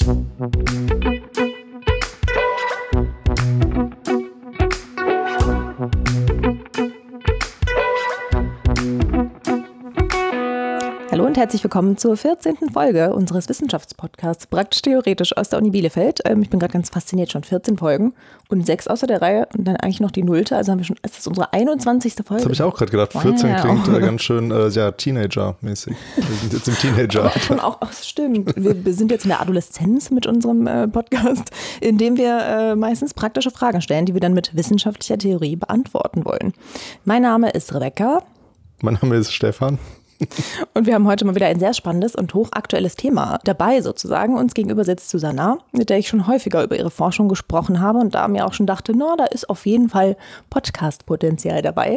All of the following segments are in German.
Hallo und herzlich willkommen zur 14. Folge unseres Wissenschaftspodcasts Praktisch Theoretisch aus der Uni Bielefeld. Ich bin gerade ganz fasziniert, schon 14 Folgen und 6 außer der Reihe und dann eigentlich noch die 0. Also haben wir schon, es ist unsere 21. Folge. Das habe ich auch gerade gedacht. 14 klingt ganz schön Teenager-mäßig. Wir sind jetzt im Teenager. Aber schon auch, stimmt. Wir sind jetzt in der Adoleszenz mit unserem Podcast, in dem wir meistens praktische Fragen stellen, die wir dann mit wissenschaftlicher Theorie beantworten wollen. Mein Name ist Rebecca. Mein Name ist Stefan. Und wir haben heute mal wieder ein sehr spannendes und hochaktuelles Thema dabei sozusagen. Uns gegenüber sitzt Susanna, mit der ich schon häufiger über ihre Forschung gesprochen habe und da mir auch schon dachte, da ist auf jeden Fall Podcast-Potenzial dabei.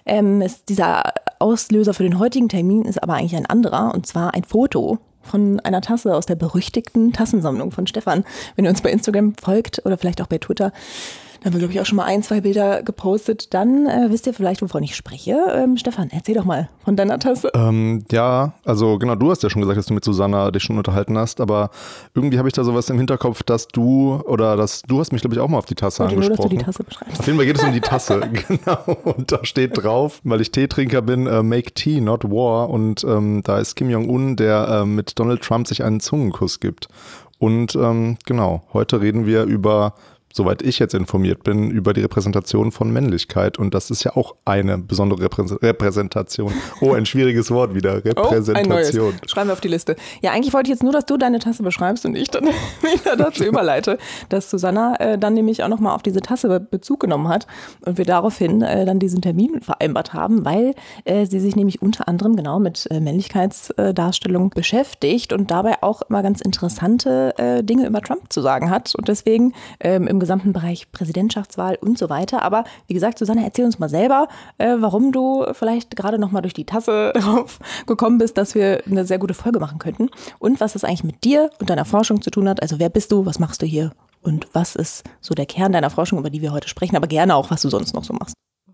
Dieser Auslöser für den heutigen Termin ist aber eigentlich ein anderer, und zwar ein Foto von einer Tasse aus der berüchtigten Tassensammlung von Stefan. Wenn ihr uns bei Instagram folgt oder vielleicht auch bei Twitter, da haben wir, glaube ich, auch schon mal 1, 2 Bilder gepostet. Dann wisst ihr vielleicht, wovon ich spreche. Stefan, erzähl doch mal von deiner Tasse. Ja, also genau, du hast ja schon gesagt, dass du mit Susanna dich schon unterhalten hast, aber irgendwie habe ich da sowas im Hinterkopf, dass du hast mich, glaube ich, auch mal auf die Tasse angesprochen. Nur, dass du die Tasse beschreibst. Auf jeden Fall geht es um die Tasse, genau. Und da steht drauf, weil ich Teetrinker bin, make tea, not war. Und da ist Kim Jong-un, der mit Donald Trump sich einen Zungenkuss gibt. Und genau, heute reden wir über, soweit ich jetzt informiert bin, über die Repräsentation von Männlichkeit. Und das ist ja auch eine besondere Repräsentation. Oh, ein schwieriges Wort wieder. Repräsentation. Ein neues. Schreiben wir auf die Liste. Ja, eigentlich wollte ich jetzt nur, dass du deine Tasse beschreibst und ich dann wieder dazu überleite, dass Susanna dann nämlich auch nochmal auf diese Tasse Bezug genommen hat und wir daraufhin dann diesen Termin vereinbart haben, weil sie sich nämlich unter anderem genau mit Männlichkeitsdarstellung beschäftigt und dabei auch immer ganz interessante Dinge über Trump zu sagen hat. Und deswegen im gesamten Bereich Präsidentschaftswahl und so weiter. Aber wie gesagt, Susanne, erzähl uns mal selber, warum du vielleicht gerade noch mal durch die Tasse drauf gekommen bist, dass wir eine sehr gute Folge machen könnten und was das eigentlich mit dir und deiner Forschung zu tun hat. Also wer bist du, was machst du hier und was ist so der Kern deiner Forschung, über die wir heute sprechen, aber gerne auch, was du sonst noch so machst.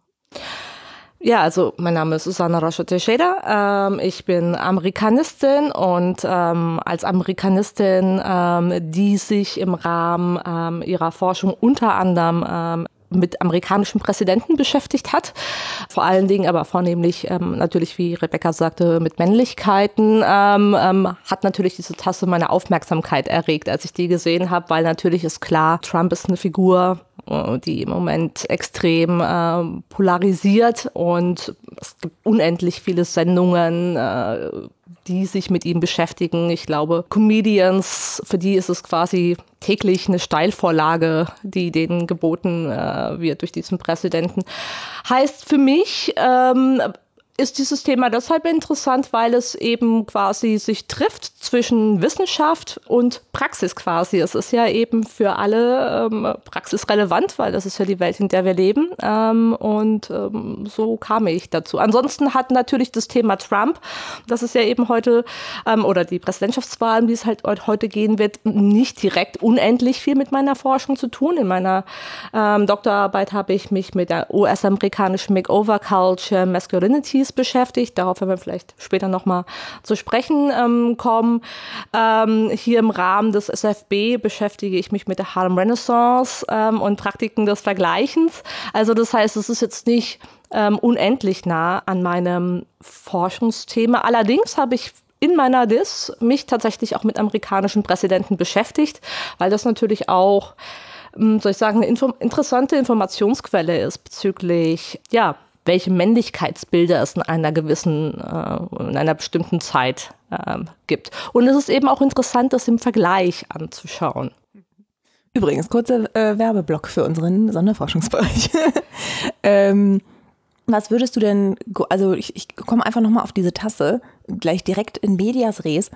Ja, also mein Name ist Susana Rocha Teixeira. Ich bin Amerikanistin und als Amerikanistin, die sich im Rahmen ihrer Forschung unter anderem mit amerikanischen Präsidenten beschäftigt hat. Vor allen Dingen, aber vornehmlich natürlich, wie Rebecca sagte, mit Männlichkeiten, hat natürlich diese Tasse meine Aufmerksamkeit erregt, als ich die gesehen habe, weil natürlich ist klar, Trump ist eine Figur, die im Moment extrem polarisiert und es gibt unendlich viele Sendungen, die sich mit ihm beschäftigen. Ich glaube, Comedians, für die ist es quasi täglich eine Steilvorlage, die denen geboten wird durch diesen Präsidenten. Heißt für mich, ist dieses Thema deshalb interessant, weil es eben quasi sich trifft zwischen Wissenschaft und Praxis quasi. Es ist ja eben für alle praxisrelevant, weil das ist ja die Welt, in der wir leben. So kam ich dazu. Ansonsten hat natürlich das Thema Trump, das ist ja eben heute, oder die Präsidentschaftswahlen, wie es halt heute gehen wird, nicht direkt unendlich viel mit meiner Forschung zu tun. In meiner Doktorarbeit habe ich mich mit der US-amerikanischen Makeover-Culture Masculinities beschäftigt. Darauf werden wir vielleicht später nochmal zu sprechen kommen. Hier im Rahmen des SFB beschäftige ich mich mit der Harlem Renaissance und Praktiken des Vergleichens. Also das heißt, es ist jetzt nicht unendlich nah an meinem Forschungsthema. Allerdings habe ich in meiner Diss mich tatsächlich auch mit amerikanischen Präsidenten beschäftigt, weil das natürlich auch, soll ich sagen, eine interessante Informationsquelle ist bezüglich, welche Männlichkeitsbilder es in einer bestimmten Zeit gibt. Und es ist eben auch interessant, das im Vergleich anzuschauen. Übrigens, kurzer Werbeblock für unseren Sonderforschungsbereich. Was würdest du denn, also ich komme einfach nochmal auf diese Tasse, gleich direkt in medias res.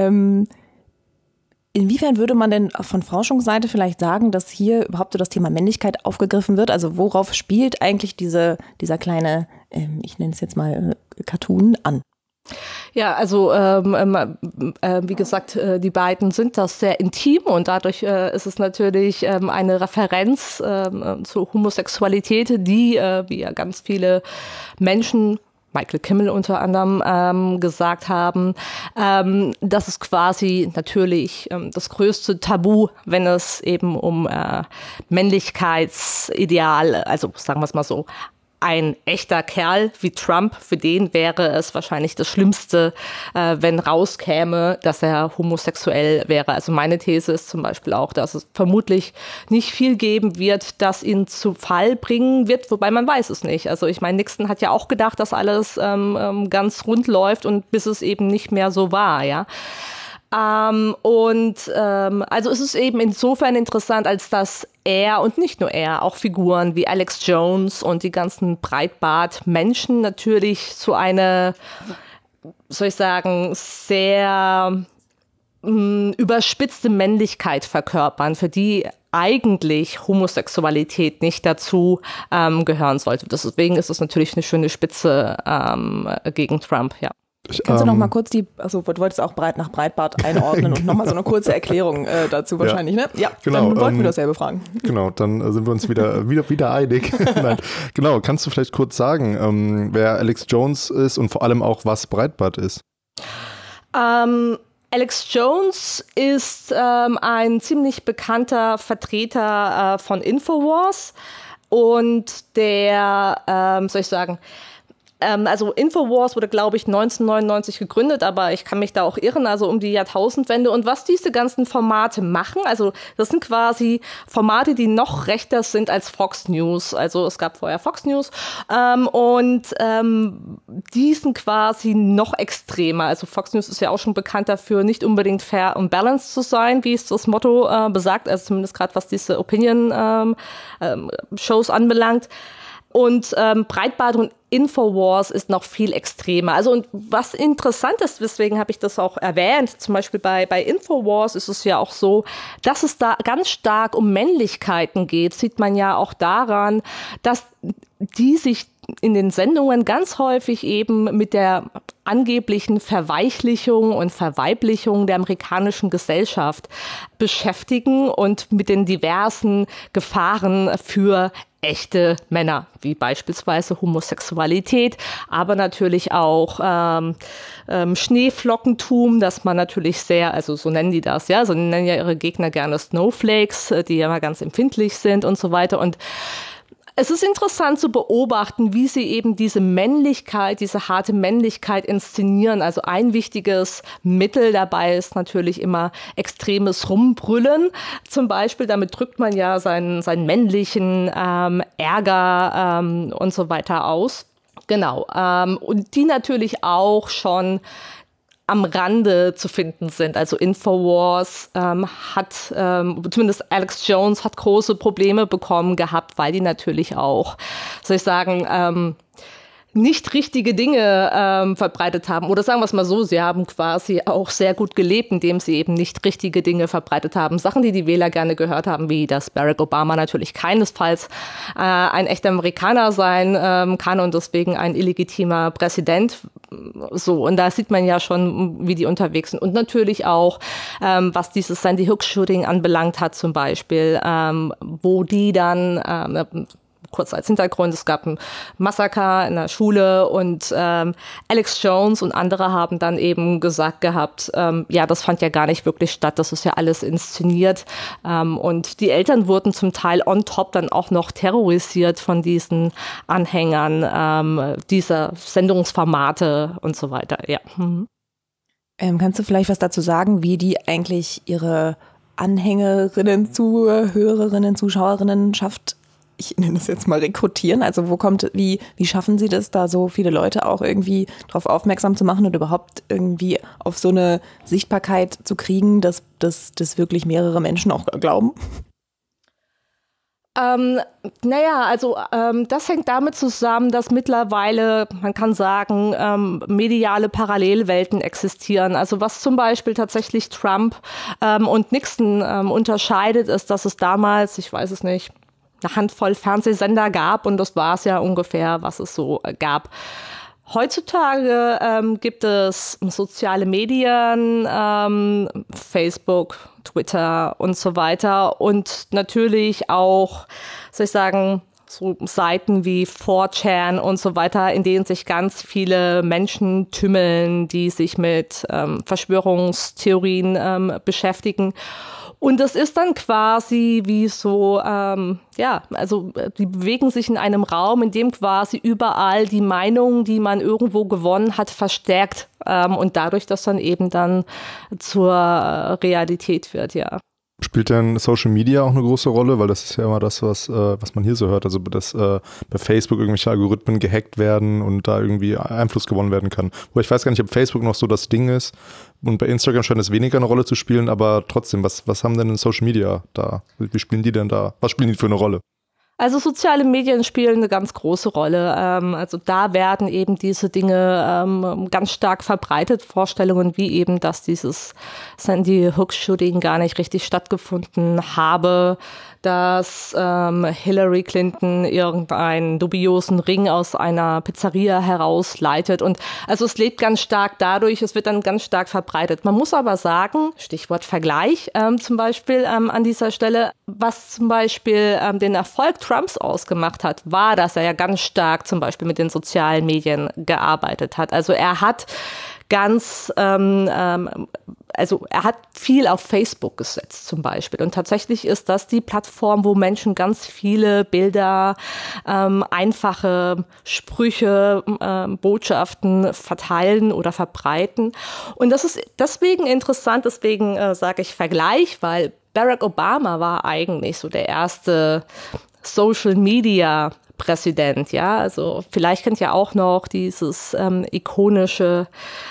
Inwiefern würde man denn von Forschungsseite vielleicht sagen, dass hier überhaupt so das Thema Männlichkeit aufgegriffen wird? Also worauf spielt eigentlich dieser kleine, ich nenne es jetzt mal Cartoon an? Ja, also wie gesagt, die beiden sind das sehr intim und dadurch ist es natürlich eine Referenz zur Homosexualität, die, wie ja ganz viele Menschen Michael Kimmel unter anderem gesagt haben. Das ist quasi natürlich das größte Tabu, wenn es eben um Männlichkeitsideal, also sagen wir es mal so, ein echter Kerl wie Trump, für den wäre es wahrscheinlich das Schlimmste, wenn rauskäme, dass er homosexuell wäre. Also meine These ist zum Beispiel auch, dass es vermutlich nicht viel geben wird, das ihn zu Fall bringen wird, wobei man weiß es nicht. Also ich meine, Nixon hat ja auch gedacht, dass alles ganz rund läuft und bis es eben nicht mehr so war, ja. Also es ist eben insofern interessant, als dass er und nicht nur er, auch Figuren wie Alex Jones und die ganzen Breitbart-Menschen natürlich so eine, soll ich sagen, sehr überspitzte Männlichkeit verkörpern, für die eigentlich Homosexualität nicht dazu gehören sollte. Deswegen ist es natürlich eine schöne Spitze gegen Trump, ja. Kannst du noch mal kurz du wolltest auch nach Breitbart einordnen und noch mal so eine kurze Erklärung dazu wahrscheinlich, ne? Ja, genau, dann wollten wir dasselbe fragen. Genau, dann sind wir uns wieder einig. Nein, genau, kannst du vielleicht kurz sagen, wer Alex Jones ist und vor allem auch, was Breitbart ist? Alex Jones ist ein ziemlich bekannter Vertreter von Infowars und der, soll ich sagen, also Infowars wurde, glaube ich, 1999 gegründet, aber ich kann mich da auch irren, also um die Jahrtausendwende. Und was diese ganzen Formate machen, also das sind quasi Formate, die noch rechter sind als Fox News. Also es gab vorher Fox News die sind quasi noch extremer. Also Fox News ist ja auch schon bekannt dafür, nicht unbedingt fair und balanced zu sein, wie es das Motto besagt, also zumindest gerade was diese Opinion-Shows anbelangt. Und Breitbart und Infowars ist noch viel extremer. Also und was interessant ist, deswegen habe ich das auch erwähnt, zum Beispiel bei Infowars ist es ja auch so, dass es da ganz stark um Männlichkeiten geht, sieht man ja auch daran, dass die sich in den Sendungen ganz häufig eben mit der angeblichen Verweichlichung und Verweiblichung der amerikanischen Gesellschaft beschäftigen und mit den diversen Gefahren für echte Männer, wie beispielsweise Homosexualität, aber natürlich auch Schneeflockentum, dass man natürlich sehr, also so nennen die das, ja, so nennen ja ihre Gegner gerne Snowflakes, die ja mal ganz empfindlich sind und so weiter. Und es ist interessant zu beobachten, wie sie eben diese Männlichkeit, diese harte Männlichkeit inszenieren. Also ein wichtiges Mittel dabei ist natürlich immer extremes Rumbrüllen. Zum Beispiel, damit drückt man ja seinen männlichen Ärger und so weiter aus. Genau. Und die natürlich auch schon am Rande zu finden sind. Also Infowars zumindest Alex Jones hat große Probleme bekommen gehabt, weil die natürlich auch, soll ich sagen, nicht richtige Dinge verbreitet haben. Oder sagen wir es mal so, sie haben quasi auch sehr gut gelebt, indem sie eben nicht richtige Dinge verbreitet haben. Sachen, die die Wähler gerne gehört haben, wie dass Barack Obama natürlich keinesfalls ein echter Amerikaner sein kann und deswegen ein illegitimer Präsident. So, und da sieht man ja schon, wie die unterwegs sind. Und natürlich auch, was dieses Sandy Hook-Shooting anbelangt hat zum Beispiel, wo die dann kurz als Hintergrund, es gab ein Massaker in der Schule und Alex Jones und andere haben dann eben gesagt gehabt, ja, das fand ja gar nicht wirklich statt, das ist ja alles inszeniert. Und die Eltern wurden zum Teil on top dann auch noch terrorisiert von diesen Anhängern dieser Sendungsformate und so weiter. Ja. Kannst du vielleicht was dazu sagen, wie die eigentlich ihre Anhängerinnen, Zuhörerinnen, Zuschauerinnenschaft, ich nenne es jetzt mal, rekrutieren? Also wie schaffen sie das, da so viele Leute auch irgendwie drauf aufmerksam zu machen und überhaupt irgendwie auf so eine Sichtbarkeit zu kriegen, dass das wirklich mehrere Menschen auch glauben? Das hängt damit zusammen, dass mittlerweile, man kann sagen, mediale Parallelwelten existieren. Also was zum Beispiel tatsächlich Trump und Nixon unterscheidet, ist, dass es damals, ich weiß es nicht, eine Handvoll Fernsehsender gab und das war es ja ungefähr, was es so gab. Heutzutage gibt es soziale Medien, Facebook, Twitter und so weiter und natürlich auch, soll ich sagen, so Seiten wie 4chan und so weiter, in denen sich ganz viele Menschen tümmeln, die sich mit Verschwörungstheorien beschäftigen. Und das ist dann quasi wie so, also die bewegen sich in einem Raum, in dem quasi überall die Meinung, die man irgendwo gewonnen hat, verstärkt und dadurch das dann eben dann zur Realität wird, ja. Spielt denn Social Media auch eine große Rolle? Weil das ist ja immer das, was man hier so hört. Also, dass bei Facebook irgendwelche Algorithmen gehackt werden und da irgendwie Einfluss gewonnen werden kann. Wo ich weiß gar nicht, ob Facebook noch so das Ding ist. Und bei Instagram scheint es weniger eine Rolle zu spielen. Aber trotzdem, was haben denn in Social Media da? Wie spielen die denn da? Was spielen die für eine Rolle? Also soziale Medien spielen eine ganz große Rolle. Also da werden eben diese Dinge ganz stark verbreitet. Vorstellungen wie eben, dass dieses Sandy Hook-Shooting gar nicht richtig stattgefunden habe, dass Hillary Clinton irgendeinen dubiosen Ring aus einer Pizzeria herausleitet. Und also es lebt ganz stark dadurch, es wird dann ganz stark verbreitet. Man muss aber sagen, Stichwort Vergleich zum Beispiel an dieser Stelle, was zum Beispiel den Erfolg Trumps ausgemacht hat, war, dass er ja ganz stark zum Beispiel mit den sozialen Medien gearbeitet hat. Also er hat er hat viel auf Facebook gesetzt zum Beispiel. Und tatsächlich ist das die Plattform, wo Menschen ganz viele Bilder, einfache Sprüche, Botschaften verteilen oder verbreiten. Und das ist deswegen interessant, deswegen sage ich Vergleich, weil Barack Obama war eigentlich so der erste Social Media Präsident, ja, also vielleicht kennt ihr auch noch dieses ikonische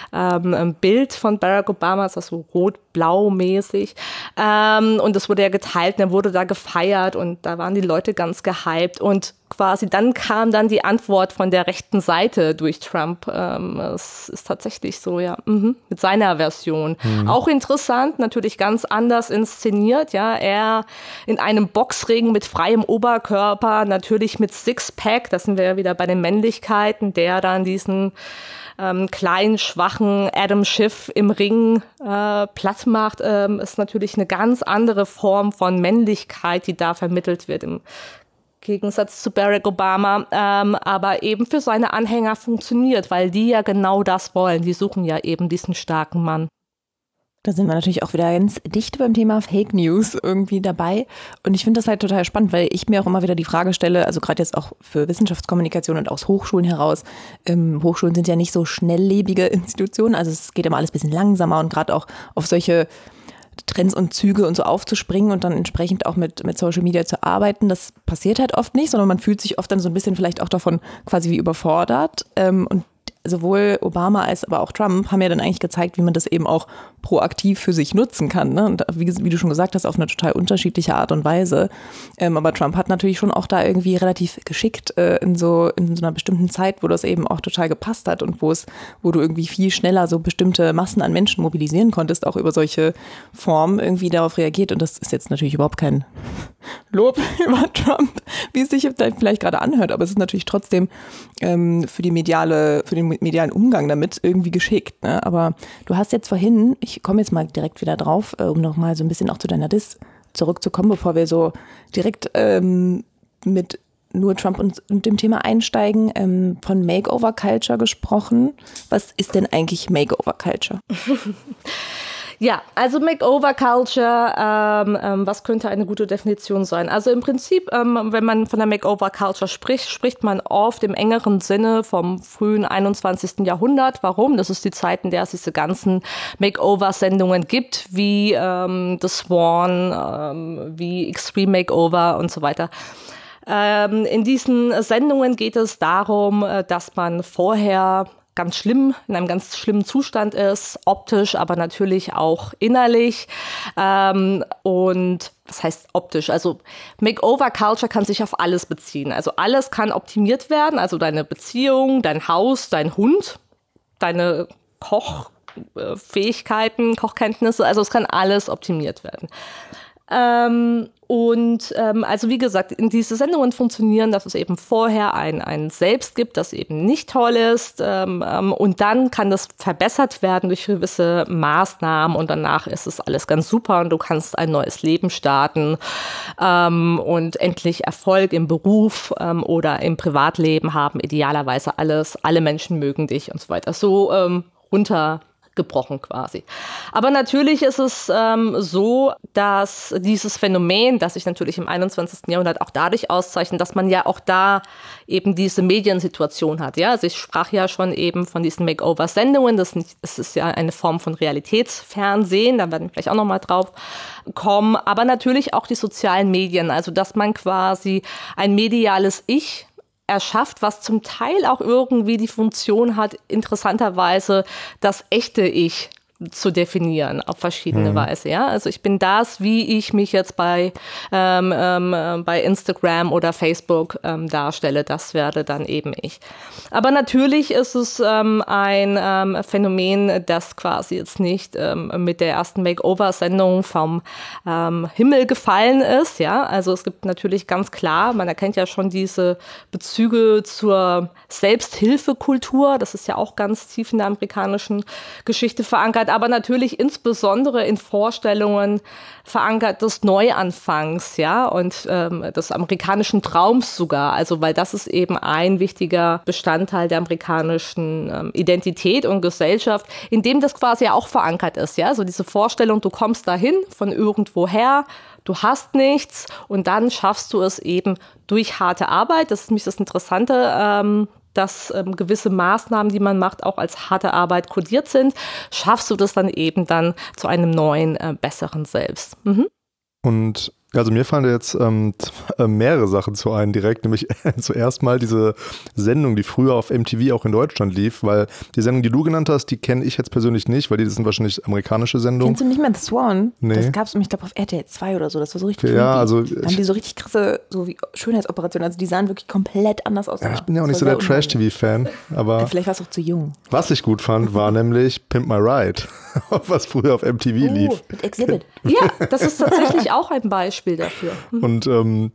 Bild von Barack Obama, das war so rot-blau-mäßig und das wurde ja geteilt und er wurde da gefeiert und da waren die Leute ganz gehypt und quasi dann kam dann die Antwort von der rechten Seite durch Trump. Es ist tatsächlich so, ja, mit seiner Version. Auch interessant, natürlich ganz anders inszeniert, ja, er in einem Boxring mit freiem Oberkörper, natürlich mit Sixpack, da sind wir ja wieder bei den Männlichkeiten, der dann diesen kleinen, schwachen Adam Schiff im Ring platt macht, ist natürlich eine ganz andere Form von Männlichkeit, die da vermittelt wird im Gegensatz zu Barack Obama, aber eben für seine Anhänger funktioniert, weil die ja genau das wollen. Die suchen ja eben diesen starken Mann. Da sind wir natürlich auch wieder ganz dicht beim Thema Fake News irgendwie dabei. Und ich finde das halt total spannend, weil ich mir auch immer wieder die Frage stelle, also gerade jetzt auch für Wissenschaftskommunikation und aus Hochschulen heraus, Hochschulen sind ja nicht so schnelllebige Institutionen, also es geht immer alles ein bisschen langsamer und gerade auch auf solche Trends und Züge und so aufzuspringen und dann entsprechend auch mit Social Media zu arbeiten, das passiert halt oft nicht, sondern man fühlt sich oft dann so ein bisschen vielleicht auch davon quasi wie überfordert. Und sowohl Obama als aber auch Trump haben ja dann eigentlich gezeigt, wie man das eben auch proaktiv für sich nutzen kann. Ne? Und wie du schon gesagt hast, auf eine total unterschiedliche Art und Weise. Aber Trump hat natürlich schon auch da irgendwie relativ geschickt in so einer bestimmten Zeit, wo das eben auch total gepasst hat und wo du irgendwie viel schneller so bestimmte Massen an Menschen mobilisieren konntest, auch über solche Formen irgendwie darauf reagiert. Und das ist jetzt natürlich überhaupt kein Lob über Trump, wie es sich vielleicht gerade anhört, aber es ist natürlich trotzdem für den medialen Umgang damit irgendwie geschickt. Ne? Aber du hast jetzt vorhin, ich komme jetzt mal direkt wieder drauf, um nochmal so ein bisschen auch zu deiner Diss zurückzukommen, bevor wir so direkt mit nur Trump und dem Thema einsteigen, von Makeover Culture gesprochen. Was ist denn eigentlich Makeover Culture? Ja, also Makeover Culture, was könnte eine gute Definition sein? Also im Prinzip, wenn man von der Makeover Culture spricht man oft im engeren Sinne vom frühen 21. Jahrhundert. Warum? Das ist die Zeit, in der es diese ganzen Makeover-Sendungen gibt, wie The Swan, wie Extreme Makeover und so weiter. In diesen Sendungen geht es darum, dass man vorher in einem ganz schlimmen Zustand ist, optisch, aber natürlich auch innerlich. Und was heißt optisch? Also Makeover Culture kann sich auf alles beziehen. Also alles kann optimiert werden, also deine Beziehung, dein Haus, dein Hund, deine Kochfähigkeiten, Kochkenntnisse, also es kann alles optimiert werden. Also wie gesagt, diese Sendungen funktionieren, dass es eben vorher ein Selbst gibt, das eben nicht toll ist, und dann kann das verbessert werden durch gewisse Maßnahmen und danach ist es alles ganz super und du kannst ein neues Leben starten und endlich Erfolg im Beruf oder im Privatleben haben, idealerweise alle Menschen mögen dich und so weiter. So runtergebrochen quasi. Aber natürlich ist es so, dass dieses Phänomen, das sich natürlich im 21. Jahrhundert auch dadurch auszeichnet, dass man ja auch da eben diese Mediensituation hat. Ja? Also ich sprach ja schon eben von diesen Makeover-Sendungen. Das ist ja eine Form von Realitätsfernsehen. Da werden wir gleich auch nochmal drauf kommen. Aber natürlich auch die sozialen Medien. Also dass man quasi ein mediales Ich erschafft, was zum Teil auch irgendwie die Funktion hat, interessanterweise das echte Ich zu definieren auf verschiedene Weise. Ja? Also ich bin das, wie ich mich jetzt bei Instagram oder Facebook darstelle, das werde dann eben ich. Aber natürlich ist es ein Phänomen, das quasi jetzt nicht mit der ersten Makeover-Sendung vom Himmel gefallen ist. Ja? Also es gibt natürlich ganz klar, man erkennt ja schon diese Bezüge zur Selbsthilfekultur, das ist ja auch ganz tief in der amerikanischen Geschichte verankert, aber natürlich insbesondere in Vorstellungen verankert des Neuanfangs, ja, und des amerikanischen Traums sogar, also weil das ist eben ein wichtiger Bestandteil der amerikanischen Identität und Gesellschaft, in dem das quasi auch verankert ist, ja, so diese Vorstellung, du kommst dahin von irgendwoher, du hast nichts und dann schaffst du es eben durch harte Arbeit, das ist nämlich das Interessante, dass gewisse Maßnahmen, die man macht, auch als harte Arbeit kodiert sind, schaffst du das dann eben dann zu einem neuen, besseren Selbst. Mhm. Und also mir fallen da jetzt mehrere Sachen zu ein direkt, nämlich zuerst mal diese Sendung, die früher auf MTV auch in Deutschland lief, weil die Sendung, die du genannt hast, die kenne ich jetzt persönlich nicht, weil das sind wahrscheinlich amerikanische Sendungen. Kennst du nicht mehr The Swan? Nee. Das gab es, ich glaube, auf RTL 2 oder so, das war so richtig ja, creepy. also da haben die so richtig krasse so wie Schönheitsoperationen, also die sahen wirklich komplett anders aus. Ja, ich bin ja auch nicht so der Trash-TV-Fan, aber vielleicht warst du auch zu jung. Was ich gut fand, war nämlich Pimp My Ride, was früher auf MTV lief. Mit Exhibit. Ja, das ist tatsächlich auch ein Beispiel dafür. Und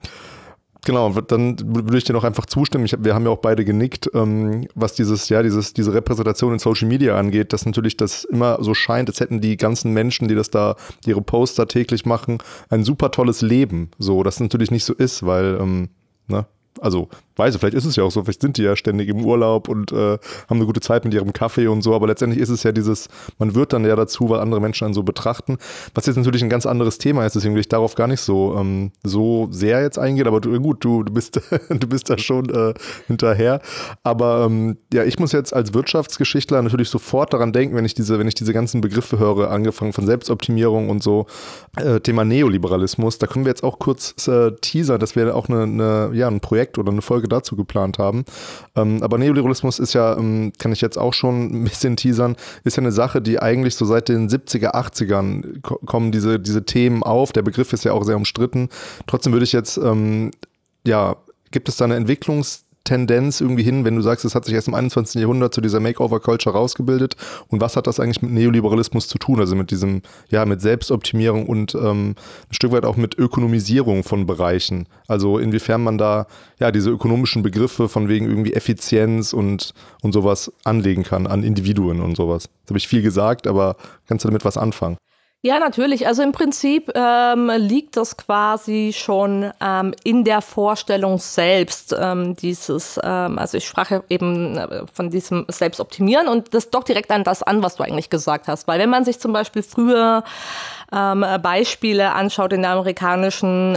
genau, dann würde ich dir noch einfach zustimmen. Wir haben ja auch beide genickt, was diese Repräsentation in Social Media angeht, dass natürlich das immer so scheint, als hätten die ganzen Menschen, die ihre Poster täglich machen, ein super tolles Leben. So, das natürlich nicht so ist, weil, also, weiß ich, vielleicht ist es ja auch so, vielleicht sind die ja ständig im Urlaub und haben eine gute Zeit mit ihrem Kaffee und so, aber letztendlich ist es ja man wird dann ja dazu, weil andere Menschen einen so betrachten, was jetzt natürlich ein ganz anderes Thema ist, deswegen will ich darauf gar nicht so sehr jetzt eingehen, aber du bist da schon hinterher, aber ja, ich muss jetzt als Wirtschaftsgeschichtler natürlich sofort daran denken, wenn ich diese ganzen Begriffe höre, angefangen von Selbstoptimierung und so, Thema Neoliberalismus, da können wir jetzt auch kurz teasern, dass wir auch ein Projekt oder eine Folge dazu geplant haben. Aber Neoliberalismus ist ja, kann ich jetzt auch schon ein bisschen teasern, ist ja eine Sache, die eigentlich so seit den 70er, 80ern kommen diese Themen auf. Der Begriff ist ja auch sehr umstritten. Trotzdem würde ich jetzt, gibt es da eine Entwicklungstendenz irgendwie hin, wenn du sagst, es hat sich erst im 21. Jahrhundert zu dieser Makeover-Culture rausgebildet und was hat das eigentlich mit Neoliberalismus zu tun, also mit diesem, mit Selbstoptimierung und ein Stück weit auch mit Ökonomisierung von Bereichen, also inwiefern man da diese ökonomischen Begriffe von wegen irgendwie Effizienz und sowas anlegen kann an Individuen und sowas. Das habe ich viel gesagt, aber kannst du damit was anfangen? Ja, natürlich. Also im Prinzip liegt das quasi schon in der Vorstellung selbst, also ich sprach ja eben von diesem Selbstoptimieren und das dockt direkt an das an, was du eigentlich gesagt hast. Weil wenn man sich zum Beispiel früher Beispiele anschaut in der amerikanischen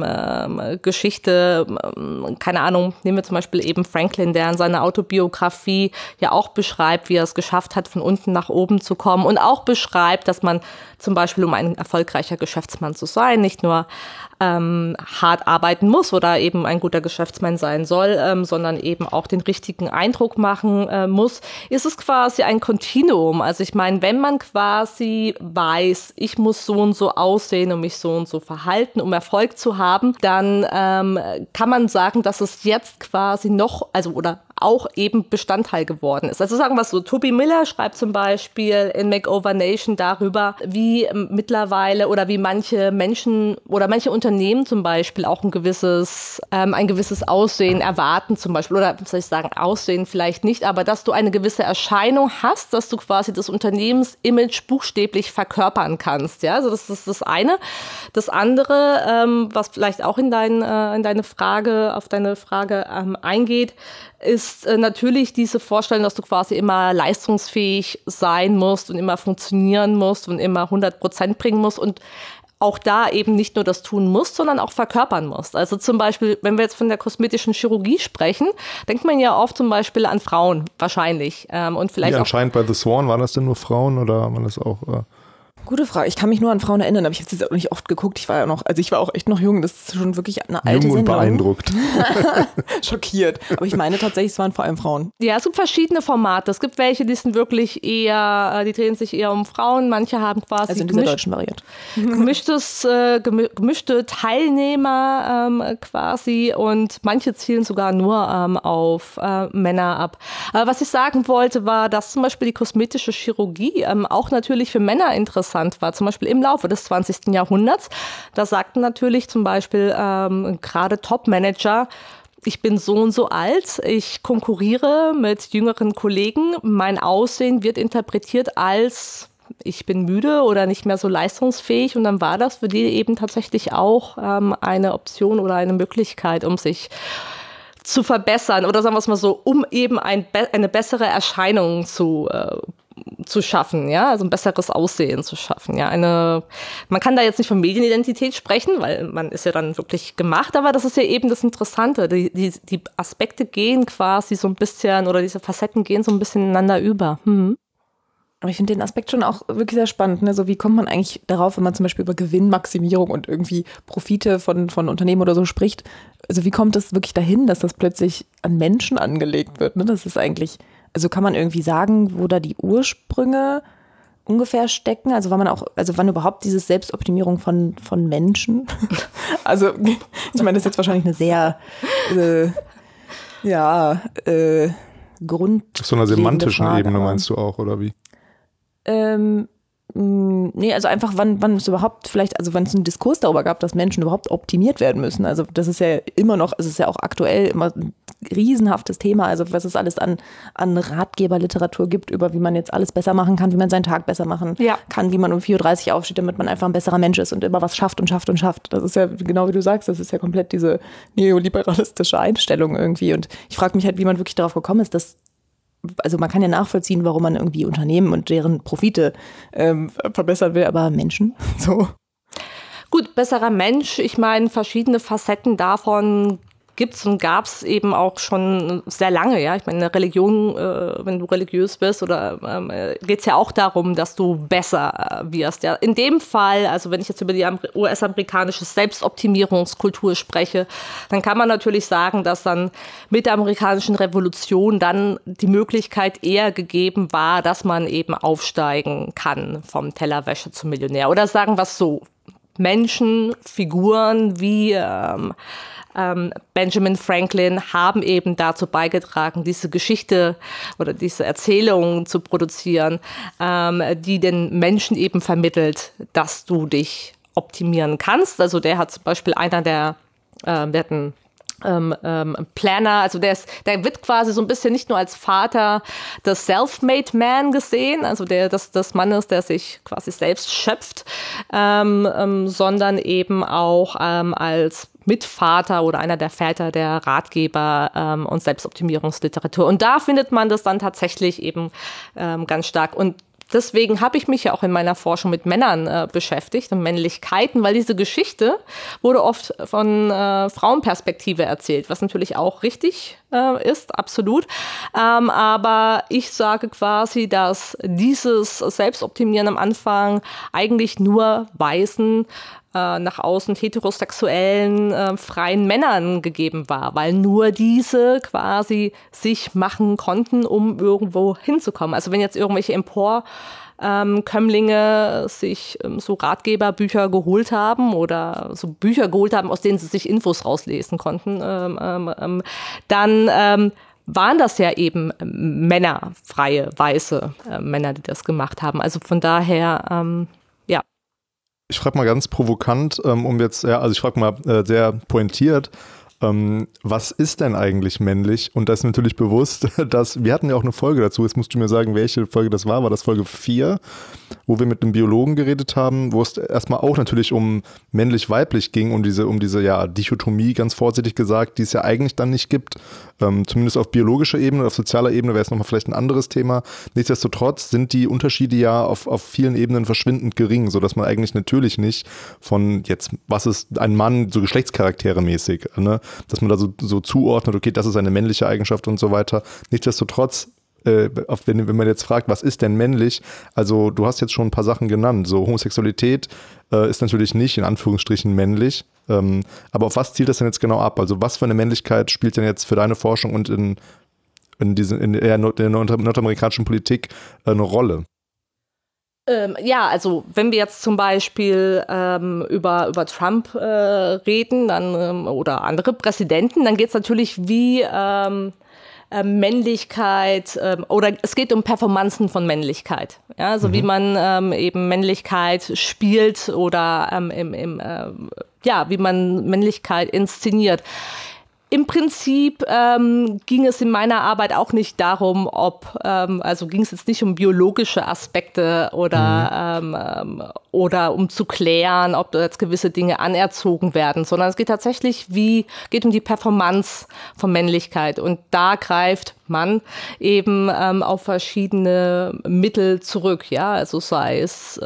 Geschichte, keine Ahnung, nehmen wir zum Beispiel eben Franklin, der in seiner Autobiografie ja auch beschreibt, wie er es geschafft hat, von unten nach oben zu kommen und auch beschreibt, dass man zum Beispiel, um ein erfolgreicher Geschäftsmann zu sein, nicht nur hart arbeiten muss oder eben ein guter Geschäftsmann sein soll, sondern eben auch den richtigen Eindruck machen muss, ist es quasi ein Kontinuum. Also ich meine, wenn man quasi weiß, ich muss so und so aussehen und mich so und so verhalten, um Erfolg zu haben, dann kann man sagen, dass es jetzt quasi noch, oder auch eben Bestandteil geworden ist. Also sagen wir es so, Toby Miller schreibt zum Beispiel in Makeover Nation darüber, wie mittlerweile oder wie manche Menschen oder manche Unternehmen zum Beispiel auch ein gewisses Aussehen erwarten zum Beispiel, oder was soll ich sagen, Aussehen vielleicht nicht, aber dass du eine gewisse Erscheinung hast, dass du quasi das Unternehmensimage buchstäblich verkörpern kannst. Ja, also das ist das eine. Das andere, was vielleicht auch auf deine Frage eingeht, ist natürlich diese Vorstellung, dass du quasi immer leistungsfähig sein musst und immer funktionieren musst und immer 100% bringen musst und auch da eben nicht nur das tun musst, sondern auch verkörpern musst. Also zum Beispiel, wenn wir jetzt von der kosmetischen Chirurgie sprechen, denkt man ja oft zum Beispiel an Frauen wahrscheinlich. Und vielleicht ja, anscheinend bei The Swan, waren das denn nur Frauen oder waren das auch... Gute Frage. Ich kann mich nur an Frauen erinnern, aber ich habe es jetzt auch nicht oft geguckt. Ich war auch echt noch jung. Das ist schon wirklich eine alte Jung und Sendung. beeindruckt. Schockiert. Aber ich meine tatsächlich, es waren vor allem Frauen. Ja, es gibt verschiedene Formate. Es gibt welche, die sind wirklich die drehen sich eher um Frauen. Manche haben quasi Also in dieser deutschen Variante. Gemischte Teilnehmer quasi und manche zielen sogar nur auf Männer ab. Aber was ich sagen wollte, war, dass zum Beispiel die kosmetische Chirurgie auch natürlich für Männer interessant war, zum Beispiel im Laufe des 20. Jahrhunderts. Da sagten natürlich zum Beispiel gerade Top-Manager, ich bin so und so alt, ich konkurriere mit jüngeren Kollegen, mein Aussehen wird interpretiert als ich bin müde oder nicht mehr so leistungsfähig und dann war das für die eben tatsächlich auch eine Option oder eine Möglichkeit, um sich zu verbessern oder sagen wir es mal so, um eben eine bessere Erscheinung zu schaffen, ja, also ein besseres Aussehen zu schaffen, ja, man kann da jetzt nicht von Medienidentität sprechen, weil man ist ja dann wirklich gemacht, aber das ist ja eben das Interessante, die Aspekte gehen quasi so ein bisschen oder diese Facetten gehen so ein bisschen ineinander über. Aber ich finde den Aspekt schon auch wirklich sehr spannend, ne? So wie kommt man eigentlich darauf, wenn man zum Beispiel über Gewinnmaximierung und irgendwie Profite von Unternehmen oder so spricht, also wie kommt es wirklich dahin, dass das plötzlich an Menschen angelegt wird, ne? Das ist eigentlich, also kann man irgendwie sagen, wo da die Ursprünge ungefähr stecken? Also wann überhaupt diese Selbstoptimierung von Menschen? Also ich meine, das ist jetzt wahrscheinlich eine sehr grundlegende Auf so einer semantischen Frage, Ebene meinst du auch, oder wie? Nee, also einfach, wann es überhaupt vielleicht, also wenn es einen Diskurs darüber gab, dass Menschen überhaupt optimiert werden müssen. Also das ist ja immer noch, es ist ja auch aktuell immer ein riesenhaftes Thema, also was es alles an Ratgeberliteratur gibt, über wie man jetzt alles besser machen kann, wie man seinen Tag besser machen kann, wie man um 4:30 Uhr aufsteht, damit man einfach ein besserer Mensch ist und immer was schafft und schafft und schafft. Das ist ja genau wie du sagst, das ist ja komplett diese neoliberalistische Einstellung irgendwie. Und ich frage mich halt, wie man wirklich darauf gekommen ist, dass also man kann ja nachvollziehen, warum man irgendwie Unternehmen und deren Profite verbessern will, aber Menschen, so. Gut, besserer Mensch, ich meine, verschiedene Facetten davon gibt's und gab's eben auch schon sehr lange, ja. Ich meine, in der Religion, wenn du religiös bist, oder geht's ja auch darum, dass du besser wirst. Ja. In dem Fall, also wenn ich jetzt über die US-amerikanische Selbstoptimierungskultur spreche, dann kann man natürlich sagen, dass dann mit der amerikanischen Revolution dann die Möglichkeit eher gegeben war, dass man eben aufsteigen kann vom Tellerwäscher zum Millionär. Oder sagen wir es so, Menschen, Figuren wie Benjamin Franklin haben eben dazu beigetragen, diese Geschichte oder diese Erzählung zu produzieren, die den Menschen eben vermittelt, dass du dich optimieren kannst. Also der hat zum Beispiel der hat einen Planner, also der wird quasi so ein bisschen nicht nur als Vater des Self-Made Man gesehen, also des Mannes, der sich quasi selbst schöpft, sondern eben auch als Mitvater oder einer der Väter der Ratgeber und Selbstoptimierungsliteratur. Und da findet man das dann tatsächlich eben ganz stark. Und deswegen habe ich mich ja auch in meiner Forschung mit Männern beschäftigt und Männlichkeiten, weil diese Geschichte wurde oft von Frauenperspektive erzählt, was natürlich auch richtig ist, absolut. Aber ich sage quasi, dass dieses Selbstoptimieren am Anfang eigentlich nur weißen, nach außen heterosexuellen, freien Männern gegeben war, weil nur diese quasi sich machen konnten, um irgendwo hinzukommen. Also wenn jetzt irgendwelche Kömmlinge sich so Ratgeberbücher geholt haben oder so Bücher geholt haben, aus denen sie sich Infos rauslesen konnten, dann waren das ja eben Männer, freie, weiße Männer, die das gemacht haben. Also von daher, ja. Ich frage mal ganz provokant, also ich frage mal sehr pointiert, was ist denn eigentlich männlich? Und das ist natürlich bewusst, dass, wir hatten ja auch eine Folge dazu, jetzt musst du mir sagen, welche Folge das war das Folge 4, wo wir mit einem Biologen geredet haben, wo es erstmal auch natürlich um männlich-weiblich ging, um diese ja, Dichotomie, ganz vorsichtig gesagt, die es ja eigentlich dann nicht gibt. Zumindest auf biologischer Ebene, auf sozialer Ebene wäre es nochmal vielleicht ein anderes Thema. Nichtsdestotrotz sind die Unterschiede ja auf vielen Ebenen verschwindend gering, sodass man eigentlich natürlich nicht von jetzt, was ist ein Mann, so Geschlechtscharaktere mäßig, ne? Dass man da so zuordnet, okay, das ist eine männliche Eigenschaft und so weiter. Nichtsdestotrotz, wenn man jetzt fragt, was ist denn männlich, also du hast jetzt schon ein paar Sachen genannt, so Homosexualität ist natürlich nicht in Anführungsstrichen männlich, aber auf was zielt das denn jetzt genau ab? Also was für eine Männlichkeit spielt denn jetzt für deine Forschung und in der nordamerikanischen Politik eine Rolle? Ja, also wenn wir jetzt zum Beispiel über Trump reden dann, oder andere Präsidenten, dann geht es natürlich wie Männlichkeit oder es geht um Performanzen von Männlichkeit. Ja, also wie man eben Männlichkeit spielt oder wie man Männlichkeit inszeniert. Im Prinzip ging es in meiner Arbeit auch nicht darum, ging es jetzt nicht um biologische Aspekte oder um zu klären, ob jetzt gewisse Dinge anerzogen werden, sondern es geht tatsächlich um die Performance von Männlichkeit. Und da greift man eben auf verschiedene Mittel zurück, ja, also sei es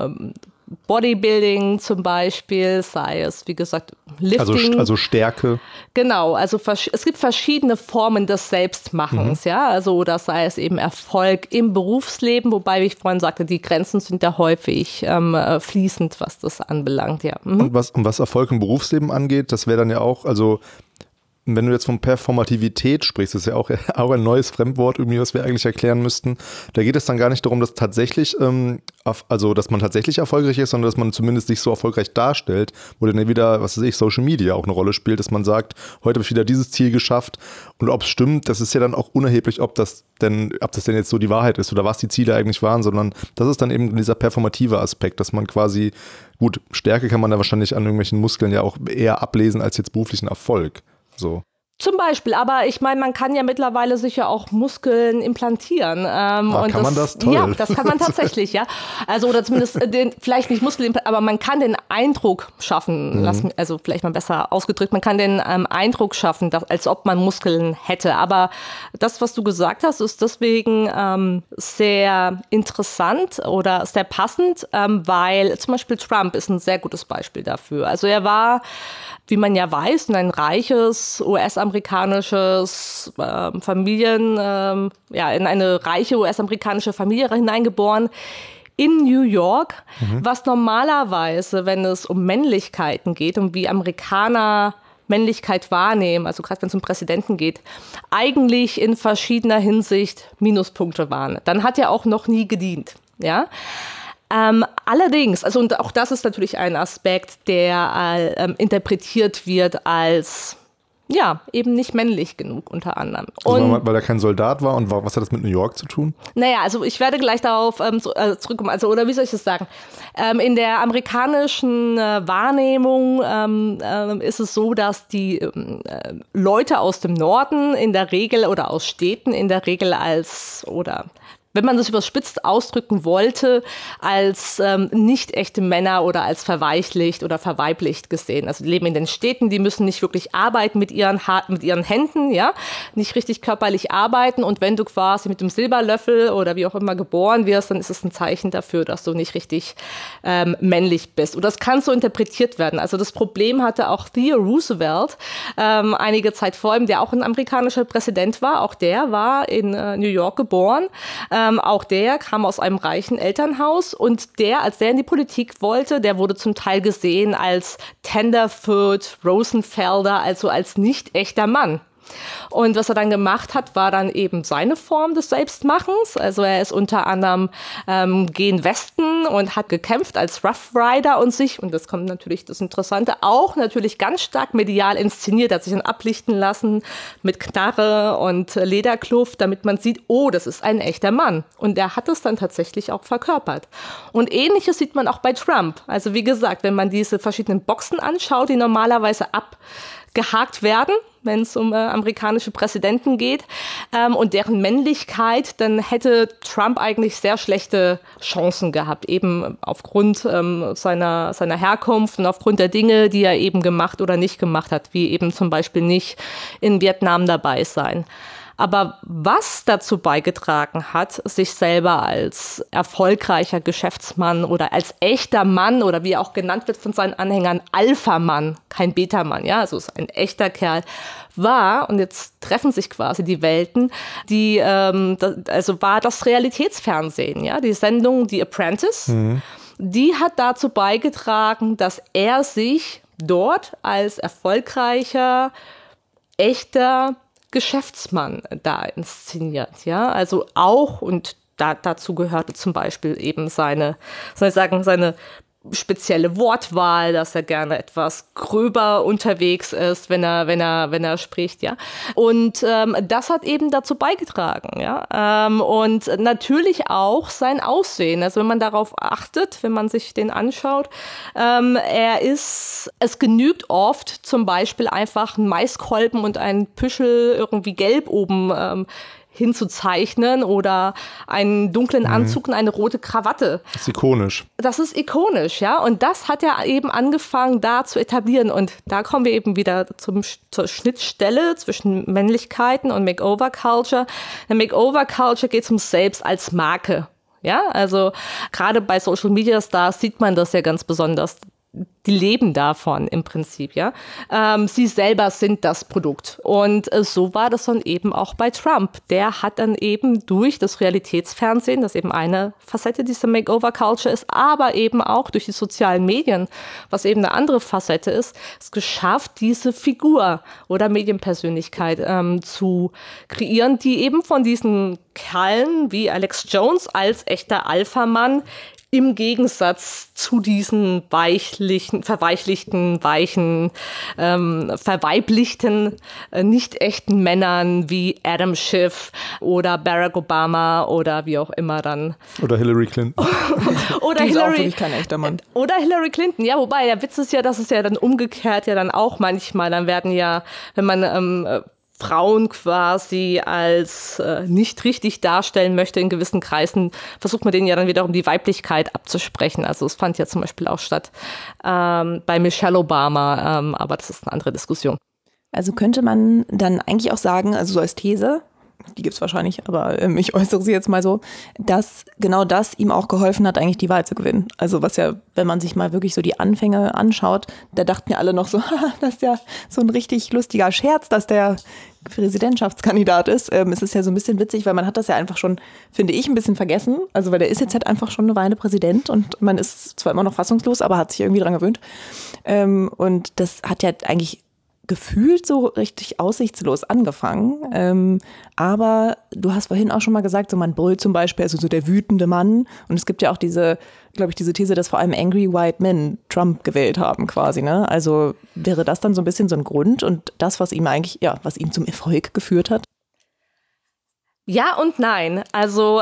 Bodybuilding zum Beispiel, sei es, wie gesagt, Lifting. Also Stärke. Genau, also es gibt verschiedene Formen des Selbstmachens, ja, also oder sei es eben Erfolg im Berufsleben, wobei, wie ich vorhin sagte, die Grenzen sind ja häufig fließend, was das anbelangt, ja. Und was Erfolg im Berufsleben angeht, das wäre dann ja auch, also wenn du jetzt von Performativität sprichst, das ist ja auch ein neues Fremdwort irgendwie, was wir eigentlich erklären müssten. Da geht es dann gar nicht darum, dass tatsächlich, dass man tatsächlich erfolgreich ist, sondern dass man zumindest sich so erfolgreich darstellt, wo dann wieder, was weiß ich, Social Media auch eine Rolle spielt, dass man sagt, heute habe ich wieder dieses Ziel geschafft. Und ob es stimmt, das ist ja dann auch unerheblich, ob das denn jetzt so die Wahrheit ist oder was die Ziele eigentlich waren, sondern das ist dann eben dieser performative Aspekt, dass man quasi, gut, Stärke kann man da wahrscheinlich an irgendwelchen Muskeln ja auch eher ablesen als jetzt beruflichen Erfolg. So. Zum Beispiel, aber ich meine, man kann ja mittlerweile sicher auch Muskeln implantieren. Kann man das? Toll. Ja, das kann man tatsächlich, ja. Also oder zumindest vielleicht nicht Muskeln, aber man kann den Eindruck schaffen, also vielleicht mal besser ausgedrückt, man kann den Eindruck schaffen, als ob man Muskeln hätte. Aber das, was du gesagt hast, ist deswegen sehr interessant oder sehr passend, weil zum Beispiel Trump ist ein sehr gutes Beispiel dafür. Also er war, wie man ja weiß, in ein reiches US-amerikanisches in eine reiche US-amerikanische Familie hineingeboren in New York, was normalerweise, wenn es um Männlichkeiten geht und wie Amerikaner Männlichkeit wahrnehmen, also gerade wenn es um Präsidenten geht, eigentlich in verschiedener Hinsicht Minuspunkte waren. Dann hat er auch noch nie gedient, ja. Allerdings, also und auch das ist natürlich ein Aspekt, der interpretiert wird als ja, eben nicht männlich genug unter anderem. Also weil er kein Soldat war und was hat das mit New York zu tun? Naja, also ich werde gleich darauf zurückkommen, also oder wie soll ich das sagen? In der amerikanischen Wahrnehmung ist es so, dass die Leute aus dem Norden in der Regel oder aus Städten in der Regel wenn man das überspitzt ausdrücken wollte, als nicht echte Männer oder als verweichlicht oder verweiblicht gesehen. Also die leben in den Städten, die müssen nicht wirklich arbeiten mit ihren Händen, ja, nicht richtig körperlich arbeiten. Und wenn du quasi mit dem Silberlöffel oder wie auch immer geboren wirst, dann ist es ein Zeichen dafür, dass du nicht richtig männlich bist. Und das kann so interpretiert werden. Also das Problem hatte auch Theodore Roosevelt einige Zeit vor ihm, der auch ein amerikanischer Präsident war. Auch der war in New York geboren. Auch der kam aus einem reichen Elternhaus und als der in die Politik wollte, der wurde zum Teil gesehen als Tenderfoot, Rosenfelder, also als nicht echter Mann. Und was er dann gemacht hat, war dann eben seine Form des Selbstmachens. Also er ist unter anderem gen Westen gehalten und hat gekämpft als Rough Rider und sich, und das kommt natürlich das Interessante, auch natürlich ganz stark medial inszeniert, hat sich dann ablichten lassen mit Knarre und Lederkluft, damit man sieht, oh, das ist ein echter Mann. Und er hat es dann tatsächlich auch verkörpert. Und Ähnliches sieht man auch bei Trump. Also wie gesagt, wenn man diese verschiedenen Boxen anschaut, die normalerweise abgehakt werden, wenn es um amerikanische Präsidenten geht und deren Männlichkeit, dann hätte Trump eigentlich sehr schlechte Chancen gehabt, eben aufgrund seiner Herkunft und aufgrund der Dinge, die er eben gemacht oder nicht gemacht hat, wie eben zum Beispiel nicht in Vietnam dabei sein. Aber was dazu beigetragen hat, sich selber als erfolgreicher Geschäftsmann oder als echter Mann oder wie er auch genannt wird von seinen Anhängern, Alpha-Mann, kein Beta-Mann, ja, also ist ein echter Kerl, war, und jetzt treffen sich quasi die Welten, war das Realitätsfernsehen, ja, die Sendung The Apprentice, die hat dazu beigetragen, dass er sich dort als erfolgreicher, echter Geschäftsmann da inszeniert, ja, also auch, und dazu gehörte zum Beispiel eben seine spezielle Wortwahl, dass er gerne etwas gröber unterwegs ist, wenn er spricht, ja. Und das hat eben dazu beigetragen, ja. Und natürlich auch sein Aussehen. Also wenn man darauf achtet, wenn man sich den anschaut, es genügt oft zum Beispiel einfach ein Maiskolben und ein Püschel irgendwie gelb oben hinzuzeichnen oder einen dunklen Anzug und eine rote Krawatte. Das ist ikonisch. Das ist ikonisch, ja. Und das hat er eben angefangen, da zu etablieren. Und da kommen wir eben wieder zur Schnittstelle zwischen Männlichkeiten und Makeover-Culture. In Makeover-Culture geht es um Selbst als Marke. Ja, also gerade bei Social-Media-Stars sieht man das ja ganz besonders. Die leben davon im Prinzip, ja. Sie selber sind das Produkt. Und so war das dann eben auch bei Trump. Der hat dann eben durch das Realitätsfernsehen, das eben eine Facette dieser Makeover-Culture ist, aber eben auch durch die sozialen Medien, was eben eine andere Facette ist, es geschafft, diese Figur oder Medienpersönlichkeit zu kreieren, die eben von diesen Kerlen wie Alex Jones als echter Alpha-Mann im Gegensatz zu diesen verweichlichten, weichen, verweiblichten, nicht echten Männern wie Adam Schiff oder Barack Obama oder wie auch immer dann. Oder Hillary Clinton. Die ist auch wirklich kein echter Mann. Oder Hillary Clinton, ja, wobei der Witz ist ja, dass es ja dann umgekehrt ja dann auch manchmal, dann werden ja, wenn man Frauen quasi als nicht richtig darstellen möchte in gewissen Kreisen, versucht man denen ja dann wiederum die Weiblichkeit abzusprechen. Also es fand ja zum Beispiel auch statt bei Michelle Obama, aber das ist eine andere Diskussion. Also könnte man dann eigentlich auch sagen, also so als These, die gibt's wahrscheinlich, aber ich äußere sie jetzt mal so, dass genau das ihm auch geholfen hat, eigentlich die Wahl zu gewinnen. Also was ja, wenn man sich mal wirklich so die Anfänge anschaut, da dachten ja alle noch so, das ist ja so ein richtig lustiger Scherz, dass der Präsidentschaftskandidat ist. Es ist ja so ein bisschen witzig, weil man hat das ja einfach schon, finde ich, ein bisschen vergessen. Also weil der ist jetzt halt einfach schon eine Weile Präsident und man ist zwar immer noch fassungslos, aber hat sich irgendwie dran gewöhnt. Und das hat ja eigentlich gefühlt so richtig aussichtslos angefangen. Aber du hast vorhin auch schon mal gesagt, so man brüllt zum Beispiel, also so der wütende Mann. Und es gibt ja auch diese These, dass vor allem Angry White Men Trump gewählt haben quasi, ne? Also wäre das dann so ein bisschen so ein Grund und das, was ihm eigentlich, ja, was ihm zum Erfolg geführt hat? Ja und nein. Also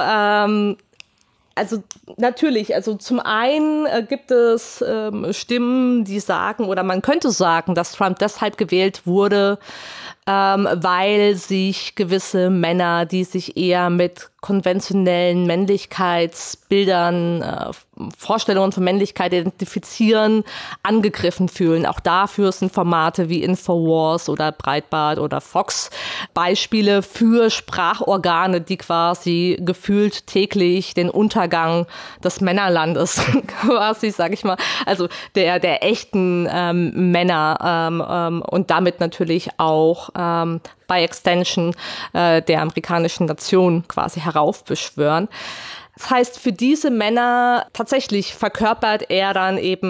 natürlich, also zum einen gibt es Stimmen, die sagen, oder man könnte sagen, dass Trump deshalb gewählt wurde, weil sich gewisse Männer, die sich eher mit konventionellen Männlichkeitsbildern, Vorstellungen von Männlichkeit identifizieren, angegriffen fühlen. Auch dafür sind Formate wie Infowars oder Breitbart oder Fox Beispiele für Sprachorgane, die quasi gefühlt täglich den Untergang des Männerlandes quasi, sag ich mal, also der echten Männer und damit natürlich auch by extension der amerikanischen Nation quasi heraufbeschwören. Das heißt, für diese Männer tatsächlich verkörpert er dann eben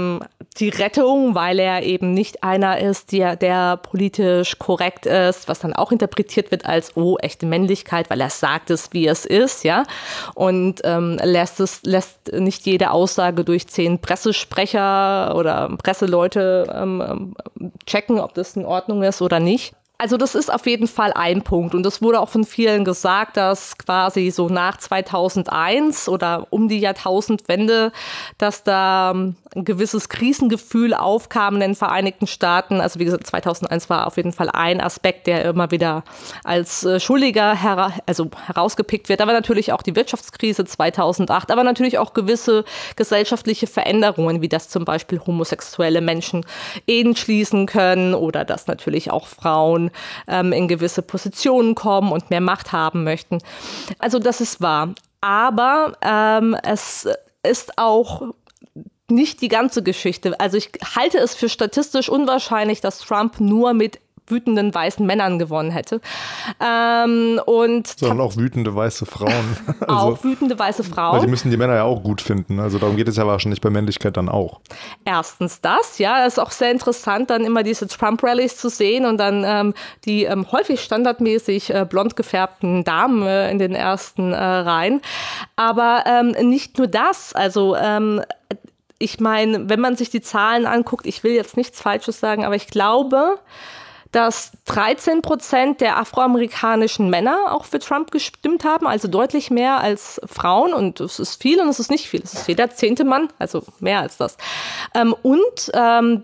die Rettung, weil er eben nicht einer ist, der politisch korrekt ist, was dann auch interpretiert wird als, oh, echte Männlichkeit, weil er sagt es, wie es ist, ja, und lässt nicht jede Aussage durch 10 Pressesprecher oder Presseleute checken, ob das in Ordnung ist oder nicht. Also das ist auf jeden Fall ein Punkt und das wurde auch von vielen gesagt, dass quasi so nach 2001 oder um die Jahrtausendwende, dass da ein gewisses Krisengefühl aufkam in den Vereinigten Staaten. Also wie gesagt, 2001 war auf jeden Fall ein Aspekt, der immer wieder als Schuldiger herausgepickt wird. Aber natürlich auch die Wirtschaftskrise 2008, aber natürlich auch gewisse gesellschaftliche Veränderungen, wie das zum Beispiel homosexuelle Menschen Ehen schließen können oder dass natürlich auch Frauen in gewisse Positionen kommen und mehr Macht haben möchten. Also das ist wahr. Aber es ist auch nicht die ganze Geschichte. Also ich halte es für statistisch unwahrscheinlich, dass Trump nur mit wütenden weißen Männern gewonnen hätte. Sondern auch wütende weiße Frauen. Auch wütende weiße Frauen. Weil die müssen die Männer ja auch gut finden. Also darum geht es ja wahrscheinlich bei Männlichkeit dann auch. Erstens das, ja. Es ist auch sehr interessant, dann immer diese Trump-Rallies zu sehen und dann die häufig standardmäßig blond gefärbten Damen in den ersten Reihen. Aber nicht nur das. Also ich meine, wenn man sich die Zahlen anguckt, ich will jetzt nichts Falsches sagen, aber ich glaube, dass 13% der afroamerikanischen Männer auch für Trump gestimmt haben, also deutlich mehr als Frauen. Und es ist viel und es ist nicht viel. Es ist jeder 10. Mann, also mehr als das. Und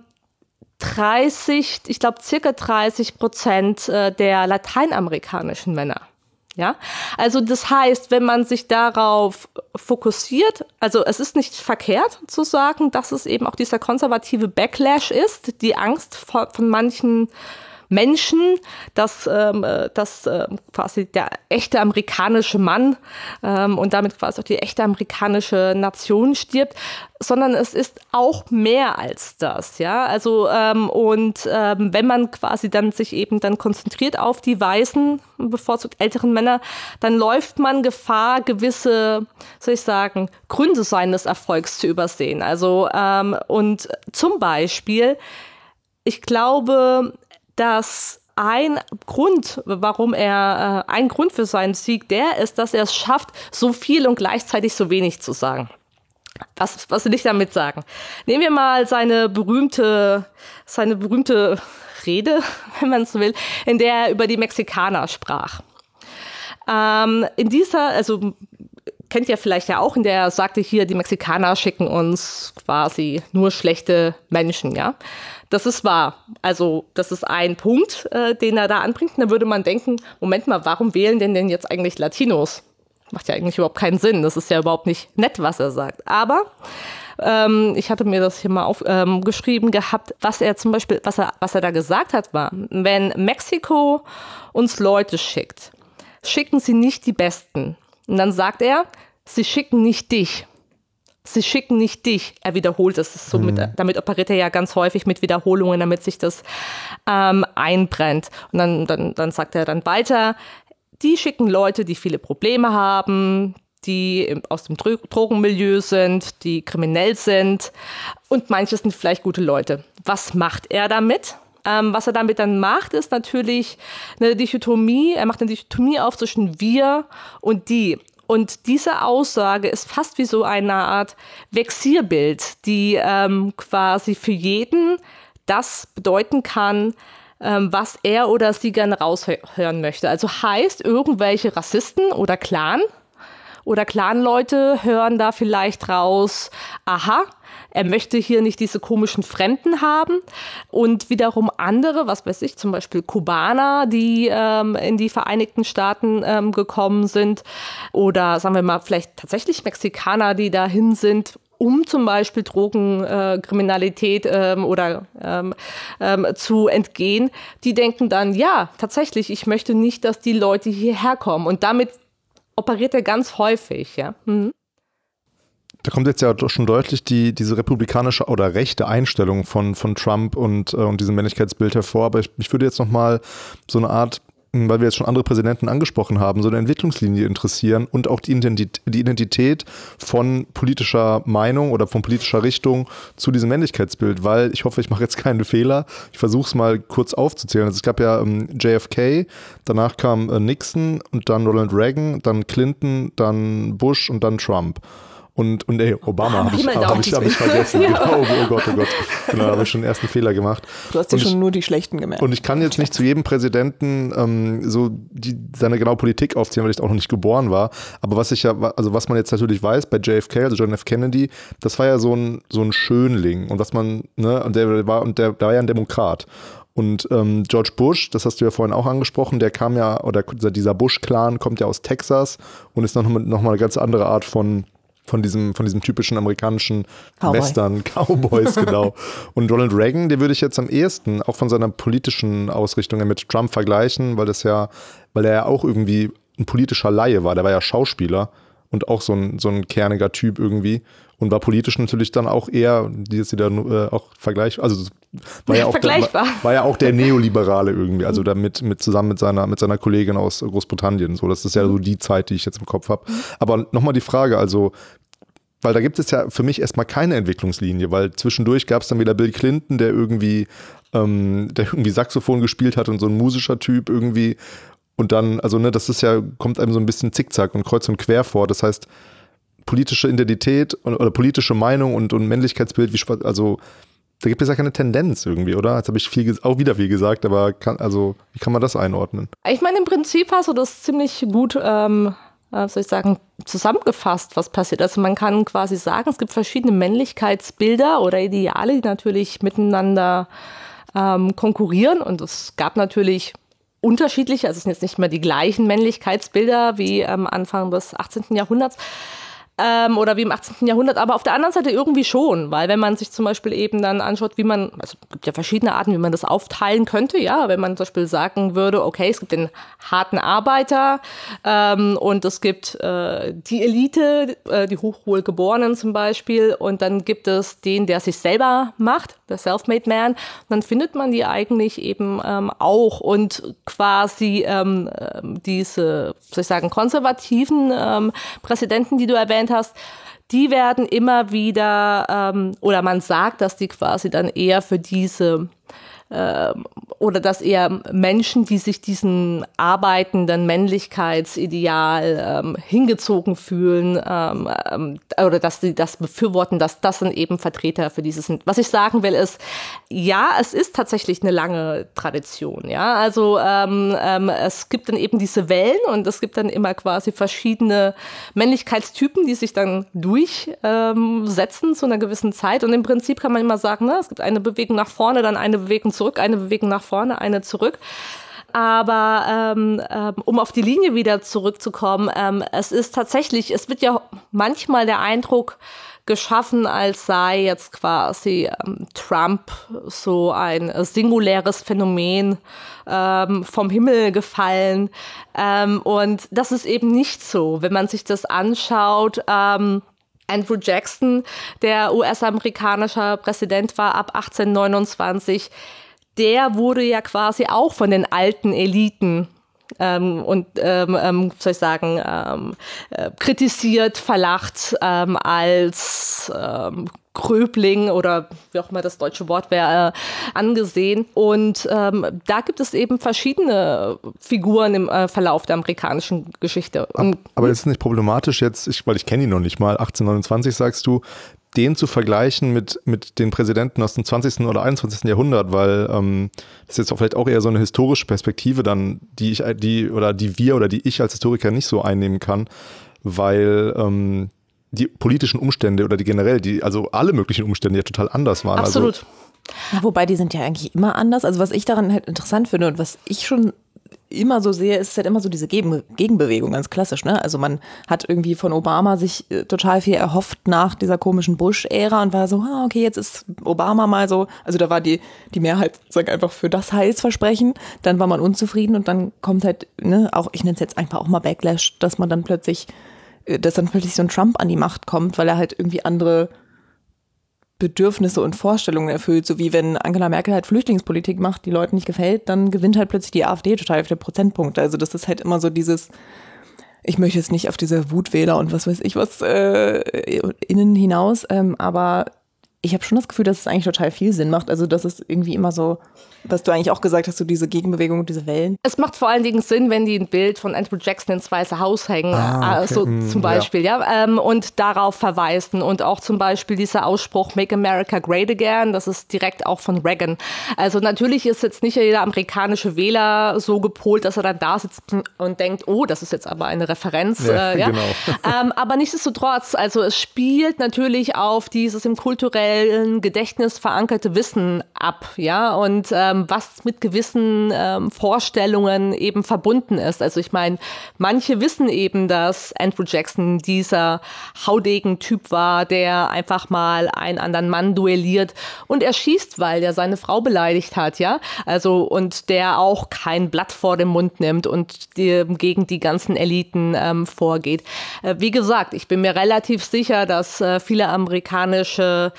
30, ich glaube circa 30% der lateinamerikanischen Männer. Ja, also das heißt, wenn man sich darauf fokussiert, also es ist nicht verkehrt zu sagen, dass es eben auch dieser konservative Backlash ist, die Angst von manchen Menschen, dass quasi der echte amerikanische Mann und damit quasi auch die echte amerikanische Nation stirbt, sondern es ist auch mehr als das, ja, also wenn man quasi dann sich eben dann konzentriert auf die weißen, bevorzugt älteren Männer, dann läuft man Gefahr, gewisse, soll ich sagen, Gründe seines Erfolgs zu übersehen, also und zum Beispiel, ich glaube, dass ein Grund für seinen Sieg der ist, dass er es schafft, so viel und gleichzeitig so wenig zu sagen. Was will ich damit sagen? Nehmen wir mal seine berühmte Rede, wenn man so will, in der er über die Mexikaner sprach. In dieser, also kennt ihr vielleicht ja auch, in der er sagte hier, die Mexikaner schicken uns quasi nur schlechte Menschen, ja. Das ist wahr. Also das ist ein Punkt, den er da anbringt. Und da würde man denken, Moment mal, warum wählen denn jetzt eigentlich Latinos? Macht ja eigentlich überhaupt keinen Sinn. Das ist ja überhaupt nicht nett, was er sagt. Aber ich hatte mir das hier mal aufgeschrieben gehabt, was er zum Beispiel, was er da gesagt hat, war, wenn Mexiko uns Leute schickt, schicken sie nicht die Besten. Und dann sagt er, sie schicken nicht dich. Sie schicken nicht dich. Er wiederholt es. So damit operiert er ja ganz häufig mit Wiederholungen, damit sich das einbrennt. Und dann sagt er dann weiter, die schicken Leute, die viele Probleme haben, die aus dem Drogenmilieu sind, die kriminell sind und manche sind vielleicht gute Leute. Was macht er damit? Was er damit dann macht, ist natürlich eine Dichotomie. Er macht eine Dichotomie auf zwischen wir und die. Und diese Aussage ist fast wie so eine Art Vexierbild, die quasi für jeden das bedeuten kann, was er oder sie gerne raushören möchte. Also heißt, irgendwelche Rassisten oder Clanleute hören da vielleicht raus, aha, er möchte hier nicht diese komischen Fremden haben. Und wiederum andere, was weiß ich, zum Beispiel Kubaner, die in die Vereinigten Staaten gekommen sind. Oder sagen wir mal vielleicht tatsächlich Mexikaner, die dahin sind, um zum Beispiel Drogenkriminalität zu entgehen. Die denken dann, ja, tatsächlich, ich möchte nicht, dass die Leute hierher kommen. Und damit operiert er ganz häufig, ja. Mhm. Da kommt jetzt ja schon deutlich diese republikanische oder rechte Einstellung von Trump und diesem Männlichkeitsbild hervor. Aber mich würde jetzt nochmal so eine Art weil wir jetzt schon andere Präsidenten angesprochen haben, so eine Entwicklungslinie interessieren und auch die Identität von politischer Meinung oder von politischer Richtung zu diesem Männlichkeitsbild, weil ich hoffe, ich mache jetzt keine Fehler. Ich versuche es mal kurz aufzuzählen. Also es gab ja JFK, danach kam Nixon und dann Ronald Reagan, dann Clinton, dann Bush und dann Trump. Und Obama habe ich vergessen. Ja. Genau, oh Gott. Genau, da habe ich schon den ersten Fehler gemacht. Du hast dir schon nur die schlechten gemerkt. Und ich kann jetzt nicht zu jedem Präsidenten seine genaue Politik aufzählen, weil ich auch noch nicht geboren war. Aber was man jetzt natürlich weiß bei JFK, also John F. Kennedy, das war ja so ein Schönling. Und was man, ne, und der war ja ein Demokrat. Und George Bush, das hast du ja vorhin auch angesprochen, der kam ja, oder dieser Bush-Clan kommt ja aus Texas und ist noch mal eine ganz andere Art von diesem typischen amerikanischen Western, Cowboys, genau. Und Ronald Reagan, den würde ich jetzt am ehesten auch von seiner politischen Ausrichtung mit Trump vergleichen, weil er ja auch irgendwie ein politischer Laie war. Der war ja Schauspieler und auch so ein kerniger Typ irgendwie und war politisch natürlich dann auch eher, die ist wieder auch vergleichbar, also war ja auch der Neoliberale irgendwie, also damit zusammen mit seiner Kollegin aus Großbritannien. So, das ist ja so die Zeit, die ich jetzt im Kopf habe. Aber nochmal die Frage, also, weil da gibt es ja für mich erstmal keine Entwicklungslinie, weil zwischendurch gab es dann wieder Bill Clinton, der irgendwie Saxophon gespielt hat und so ein musischer Typ irgendwie. Und dann, also ne, das ist ja, kommt einem so ein bisschen zickzack und kreuz und quer vor. Das heißt, politische Identität oder politische Meinung und Männlichkeitsbild, also da gibt es ja keine Tendenz irgendwie, oder? Jetzt habe ich auch wieder viel gesagt, aber wie kann man das einordnen? Ich meine, im Prinzip hast du das ziemlich gut, zusammengefasst, was passiert. Also man kann quasi sagen, es gibt verschiedene Männlichkeitsbilder oder Ideale, die natürlich miteinander konkurrieren. Und es gab natürlich unterschiedliche, also es sind jetzt nicht mehr die gleichen Männlichkeitsbilder wie Anfang des 18. Jahrhunderts. Oder wie im 18. Jahrhundert, aber auf der anderen Seite irgendwie schon, weil wenn man sich zum Beispiel eben dann anschaut, also es gibt ja verschiedene Arten, wie man das aufteilen könnte, ja, wenn man zum Beispiel sagen würde, okay, es gibt den harten Arbeiter und es gibt die Elite, die Hochwohlgeborenen zum Beispiel und dann gibt es den, der sich selber macht, der Self-Made Man, und dann findet man die eigentlich eben auch und quasi diese, konservativen Präsidenten, die du erwähnt hast, die werden immer wieder, oder man sagt, dass die quasi dann eher für diese, oder dass eher Menschen, die sich diesen arbeitenden Männlichkeitsideal hingezogen fühlen, oder dass sie das befürworten, dass das dann eben Vertreter für dieses sind. Was ich sagen will ist, ja, es ist tatsächlich eine lange Tradition, ja, also es gibt dann eben diese Wellen und es gibt dann immer quasi verschiedene Männlichkeitstypen, die sich dann durchsetzen zu einer gewissen Zeit und im Prinzip kann man immer sagen, ne, es gibt eine Bewegung nach vorne, dann eine Bewegung zurück, eine Bewegung nach vorne, eine zurück. Aber um auf die Linie wieder zurückzukommen, es wird ja manchmal der Eindruck geschaffen, als sei jetzt quasi Trump so ein singuläres Phänomen vom Himmel gefallen. Und das ist eben nicht so. Wenn man sich das anschaut, Andrew Jackson, der US-amerikanischer Präsident war ab 1829, der wurde ja quasi auch von den alten Eliten kritisiert, verlacht als Gröbling oder wie auch immer das deutsche Wort wäre, angesehen. Und da gibt es eben verschiedene Figuren im Verlauf der amerikanischen Geschichte. Aber ist es nicht problematisch jetzt, weil ich kenne ihn noch nicht mal, 1829 sagst du, den zu vergleichen mit den Präsidenten aus dem 20. oder 21. Jahrhundert, weil das ist jetzt auch vielleicht auch eher so eine historische Perspektive dann, die ich als Historiker nicht so einnehmen kann, weil die politischen Umstände oder also alle möglichen Umstände ja total anders waren. Absolut. Ja, wobei die sind ja eigentlich immer anders. Also was ich daran halt interessant finde und was ich schon immer so sehe, ist halt immer so diese Gegenbewegung, ganz klassisch, ne? Also man hat irgendwie von Obama sich total viel erhofft nach dieser komischen Bush-Ära und war so, okay, jetzt ist Obama mal so, also da war die Mehrheit sozusagen einfach für das Heilsversprechen, dann war man unzufrieden und dann kommt halt, ne, auch, ich nenne es jetzt einfach auch mal Backlash, dass dann plötzlich so ein Trump an die Macht kommt, weil er halt irgendwie andere Bedürfnisse und Vorstellungen erfüllt, so wie wenn Angela Merkel halt Flüchtlingspolitik macht, die Leuten nicht gefällt, dann gewinnt halt plötzlich die AfD total viele Prozentpunkte. Also das ist halt immer so dieses, ich möchte jetzt nicht auf diese Wutwähler und was weiß ich was innen hinaus, aber ich habe schon das Gefühl, dass es eigentlich total viel Sinn macht. Also das ist irgendwie immer so, was du eigentlich auch gesagt hast, so diese Gegenbewegung und diese Wellen. Es macht vor allen Dingen Sinn, wenn die ein Bild von Andrew Jackson ins Weiße Haus hängen, okay. so zum Beispiel, ja, und darauf verweisen. Und auch zum Beispiel dieser Ausspruch Make America Great Again, das ist direkt auch von Reagan. Also natürlich ist jetzt nicht jeder amerikanische Wähler so gepolt, dass er dann da sitzt und denkt, oh, das ist jetzt aber eine Referenz. Ja. Genau. Aber nichtsdestotrotz, also es spielt natürlich auf dieses im kulturellen Gedächtnis verankerte Wissen ab, ja, und was mit gewissen Vorstellungen eben verbunden ist. Also ich meine, manche wissen eben, dass Andrew Jackson dieser Haudegen-Typ war, der einfach mal einen anderen Mann duelliert und erschießt, weil er seine Frau beleidigt hat, ja, also und der auch kein Blatt vor den Mund nimmt und gegen die ganzen Eliten vorgeht. Wie gesagt, ich bin mir relativ sicher, dass viele amerikanische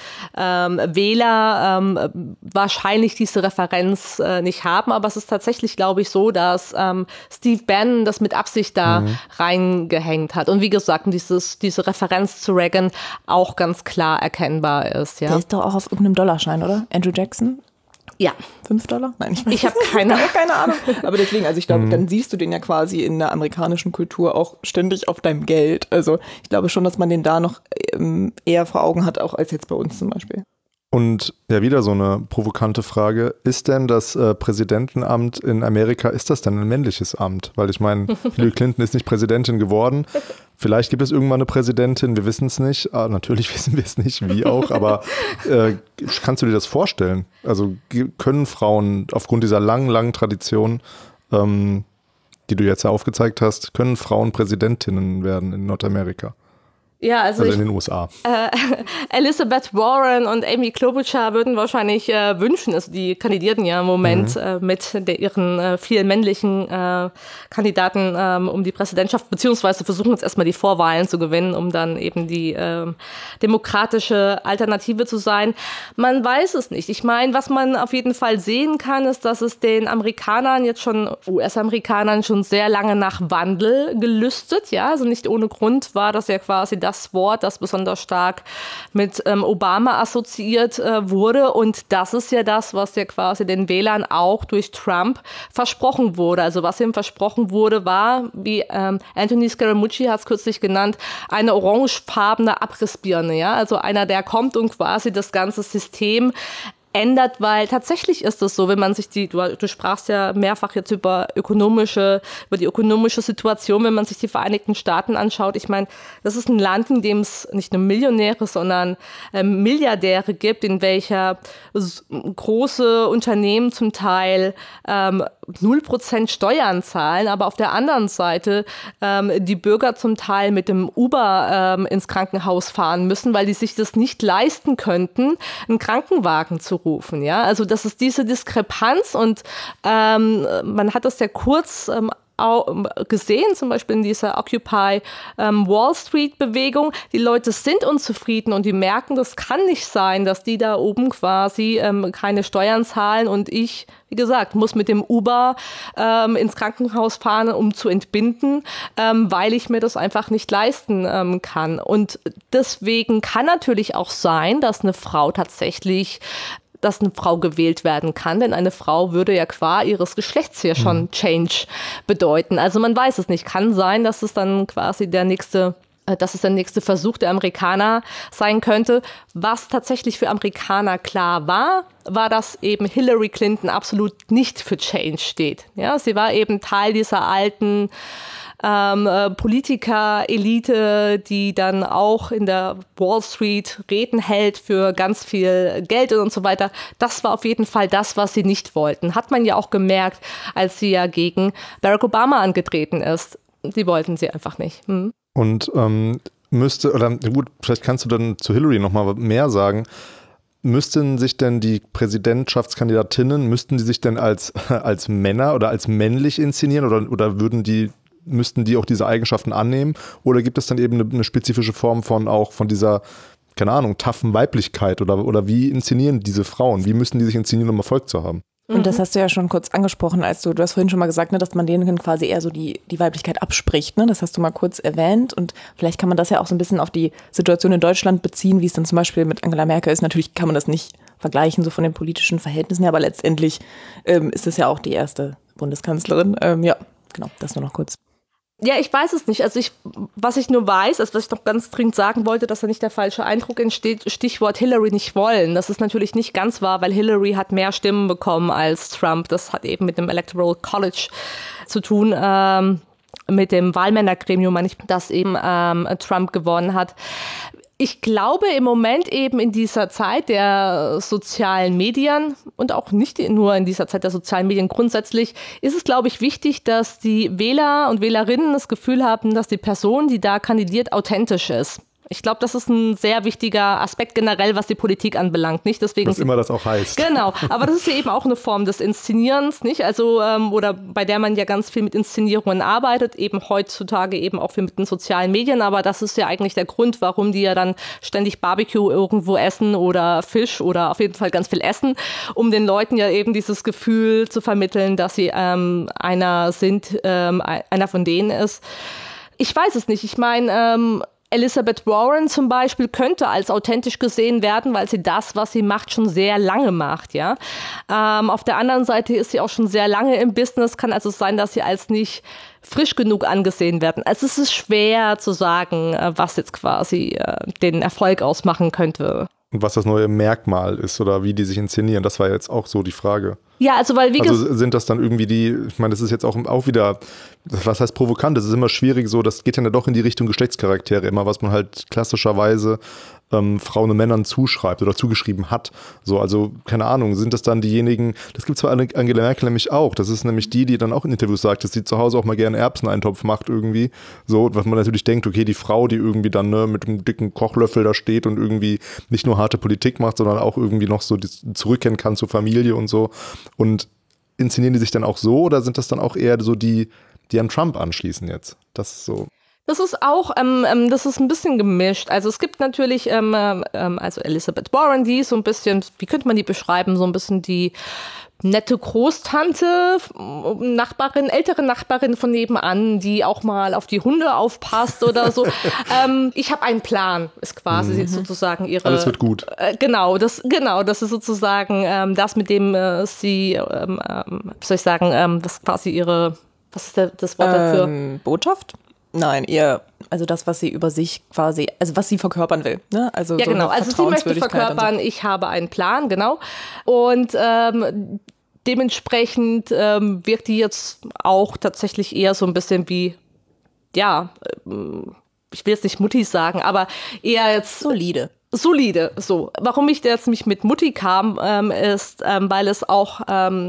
Wähler wahrscheinlich diese Referenz nicht haben, aber es ist tatsächlich, glaube ich, so, dass Steve Bannon das mit Absicht da reingehängt hat. Und wie gesagt, diese Referenz zu Reagan auch ganz klar erkennbar ist. Ja. Der ist doch auch auf irgendeinem Dollarschein, oder? Andrew Jackson? Ja. $5? Nein, ich habe keine Ahnung. Aber deswegen, also ich glaube, dann siehst du den ja quasi in der amerikanischen Kultur auch ständig auf deinem Geld. Also ich glaube schon, dass man den da noch eher vor Augen hat, auch als jetzt bei uns zum Beispiel. Und ja, wieder so eine provokante Frage. Ist denn das Präsidentenamt in Amerika, ist das denn ein männliches Amt? Weil ich meine, Hillary Clinton ist nicht Präsidentin geworden. Vielleicht gibt es irgendwann eine Präsidentin, wir wissen es nicht. Natürlich wissen wir es nicht, wie auch. Aber kannst du dir das vorstellen? Also können Frauen aufgrund dieser langen Tradition, die du jetzt ja aufgezeigt hast, können Frauen Präsidentinnen werden in Nordamerika? Ja, also in den USA. Elizabeth Warren und Amy Klobuchar würden wahrscheinlich wünschen, also die kandidierten ja im Moment mit ihren vielen männlichen Kandidaten um die Präsidentschaft, beziehungsweise versuchen jetzt erstmal die Vorwahlen zu gewinnen, um dann eben die demokratische Alternative zu sein. Man weiß es nicht. Ich meine, was man auf jeden Fall sehen kann, ist, dass es den Amerikanern jetzt schon, US-Amerikanern schon sehr lange nach Wandel gelüstet, ja, also nicht ohne Grund war das ja quasi das Wort, das besonders stark mit Obama assoziiert wurde. Und das ist ja das, was ja quasi den Wählern auch durch Trump versprochen wurde. Also was ihm versprochen wurde, war, wie Anthony Scaramucci hat es kürzlich genannt, eine orangefarbene Abrissbirne. Ja? Also einer, der kommt und quasi das ganze System ändert, weil tatsächlich ist es so, wenn man sich du sprachst ja mehrfach jetzt über die ökonomische Situation, wenn man sich die Vereinigten Staaten anschaut. Ich meine, das ist ein Land, in dem es nicht nur Millionäre, sondern Milliardäre gibt, in welcher große Unternehmen zum Teil 0% Steuern zahlen, aber auf der anderen Seite die Bürger zum Teil mit dem Uber ins Krankenhaus fahren müssen, weil die sich das nicht leisten könnten, einen Krankenwagen zu rufen. Ja? Also das ist diese Diskrepanz und man hat das ja kurz gesehen, zum Beispiel in dieser Occupy Wall Street Bewegung. Die Leute sind unzufrieden und die merken, das kann nicht sein, dass die da oben quasi keine Steuern zahlen und ich, wie gesagt, muss mit dem Uber ins Krankenhaus fahren, um zu entbinden, weil ich mir das einfach nicht leisten kann. Und deswegen kann natürlich auch sein, dass eine Frau gewählt werden kann, denn eine Frau würde ja qua ihres Geschlechts hier schon Change bedeuten. Also man weiß es nicht. Kann sein, dass es dann quasi der nächste Versuch der Amerikaner sein könnte. Was tatsächlich für Amerikaner klar war, dass eben Hillary Clinton absolut nicht für Change steht. Ja, sie war eben Teil dieser alten Politiker-Elite, die dann auch in der Wall Street Reden hält für ganz viel Geld und so weiter. Das war auf jeden Fall das, was sie nicht wollten. Hat man ja auch gemerkt, als sie ja gegen Barack Obama angetreten ist. Die wollten sie einfach nicht. Und vielleicht kannst du dann zu Hillary nochmal mehr sagen. Müssten sich denn die Präsidentschaftskandidatinnen, die sich denn als Männer oder als männlich inszenieren oder müssten die auch diese Eigenschaften annehmen? Oder gibt es dann eben eine spezifische Form von dieser keine Ahnung, taffen Weiblichkeit oder wie inszenieren diese Frauen? Wie müssen die sich inszenieren, um Erfolg zu haben? Und das hast du ja schon kurz angesprochen, als du hast vorhin schon mal gesagt, ne, dass man denen quasi eher so die Weiblichkeit abspricht. Ne? Das hast du mal kurz erwähnt und vielleicht kann man das ja auch so ein bisschen auf die Situation in Deutschland beziehen, wie es dann zum Beispiel mit Angela Merkel ist. Natürlich kann man das nicht vergleichen, so von den politischen Verhältnissen her, aber letztendlich ist es ja auch die erste Bundeskanzlerin. Ja, genau, das nur noch kurz. Ja, ich weiß es nicht. Also was ich nur weiß, was ich noch ganz dringend sagen wollte, dass da nicht der falsche Eindruck entsteht, Stichwort Hillary nicht wollen. Das ist natürlich nicht ganz wahr, weil Hillary hat mehr Stimmen bekommen als Trump. Das hat eben mit dem Electoral College zu tun, mit dem Wahlmännergremium, meine ich, das eben Trump gewonnen hat. Ich glaube im Moment eben in dieser Zeit der sozialen Medien und auch nicht nur in dieser Zeit der sozialen Medien grundsätzlich, ist es, glaube ich, wichtig, dass die Wähler und Wählerinnen das Gefühl haben, dass die Person, die da kandidiert, authentisch ist. Ich glaube, das ist ein sehr wichtiger Aspekt generell, was die Politik anbelangt. Nicht deswegen. Was immer das auch heißt. Genau, aber das ist ja eben auch eine Form des Inszenierens, nicht? Also oder bei der man ja ganz viel mit Inszenierungen arbeitet, eben heutzutage eben auch viel mit den sozialen Medien. Aber das ist ja eigentlich der Grund, warum die ja dann ständig Barbecue irgendwo essen oder Fisch oder auf jeden Fall ganz viel essen, um den Leuten ja eben dieses Gefühl zu vermitteln, dass sie einer sind, einer von denen ist. Ich weiß es nicht. Ich meine, Elizabeth Warren zum Beispiel könnte als authentisch gesehen werden, weil sie das, was sie macht, schon sehr lange macht, ja. Auf der anderen Seite ist sie auch schon sehr lange im Business, kann also sein, dass sie als nicht frisch genug angesehen werden. Also es ist schwer zu sagen, was jetzt quasi den Erfolg ausmachen könnte. Und was das neue Merkmal ist oder wie die sich inszenieren, das war jetzt auch so die Frage. Ja, also weil sind das dann irgendwie ich meine, das ist jetzt auch wieder, was heißt provokant, das ist immer schwierig so, das geht ja doch in die Richtung Geschlechtscharaktere immer, was man halt klassischerweise Frauen und Männern zuschreibt oder zugeschrieben hat. So, also, keine Ahnung, sind das dann diejenigen, das gibt zwar Angela Merkel nämlich auch, das ist nämlich die dann auch in Interviews sagt, dass sie zu Hause auch mal gerne Erbseneintopf macht irgendwie. So, was man natürlich denkt, okay, die Frau, die irgendwie dann mit einem dicken Kochlöffel da steht und irgendwie nicht nur harte Politik macht, sondern auch irgendwie noch so zurückkehren kann zur Familie und so. Und inszenieren die sich dann auch so oder sind das dann auch eher so die an Trump anschließen jetzt? Das ist so. Das ist auch, das ist ein bisschen gemischt. Also es gibt natürlich, also Elizabeth Warren, die ist so ein bisschen, wie könnte man die beschreiben, so ein bisschen die nette Großtante, Nachbarin, ältere Nachbarin von nebenan, die auch mal auf die Hunde aufpasst oder so. Ich habe einen Plan, ist quasi sozusagen ihre. Alles wird gut. Genau, das ist sozusagen das, mit dem sie, wie soll ich sagen, das quasi ihre, was ist das Wort dafür? Botschaft? Nein, also das, was sie über sich quasi, also was sie verkörpern will. Ne? Also ja, so genau. Also sie möchte verkörpern, so. Ich habe einen Plan, genau. Und dementsprechend wirkt die jetzt auch tatsächlich eher so ein bisschen wie, ja, ich will jetzt nicht Mutti sagen, aber eher jetzt solide, so. Warum ich jetzt mich mit Mutti kam, ist, weil es auch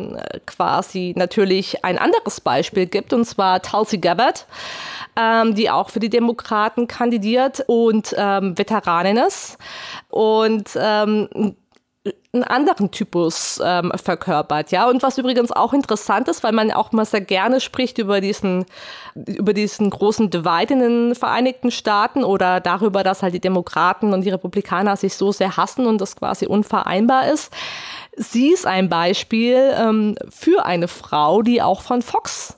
quasi natürlich ein anderes Beispiel gibt, und zwar Tulsi Gabbard, die auch für die Demokraten kandidiert und Veteranin ist und einen anderen Typus verkörpert, ja. Und was übrigens auch interessant ist, weil man auch mal sehr gerne spricht über diesen großen Divide in den Vereinigten Staaten oder darüber, dass halt die Demokraten und die Republikaner sich so sehr hassen und das quasi unvereinbar ist. Sie ist ein Beispiel für eine Frau, die auch von Fox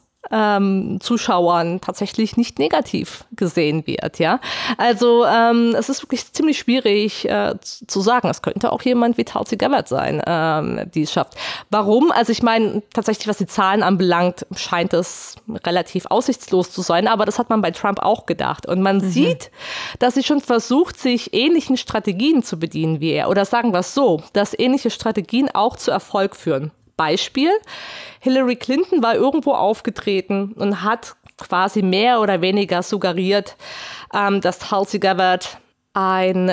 Zuschauern tatsächlich nicht negativ gesehen wird, ja. Also es ist wirklich ziemlich schwierig zu sagen. Es könnte auch jemand wie Tulsi Gabbard sein, die es schafft. Warum? Also ich meine, tatsächlich, was die Zahlen anbelangt, scheint es relativ aussichtslos zu sein, aber das hat man bei Trump auch gedacht. Und man sieht, dass sie schon versucht, sich ähnlichen Strategien zu bedienen wie er. Oder sagen wir es so, dass ähnliche Strategien auch zu Erfolg führen. Beispiel, Hillary Clinton war irgendwo aufgetreten und hat quasi mehr oder weniger suggeriert, dass Tulsi Gabbard ein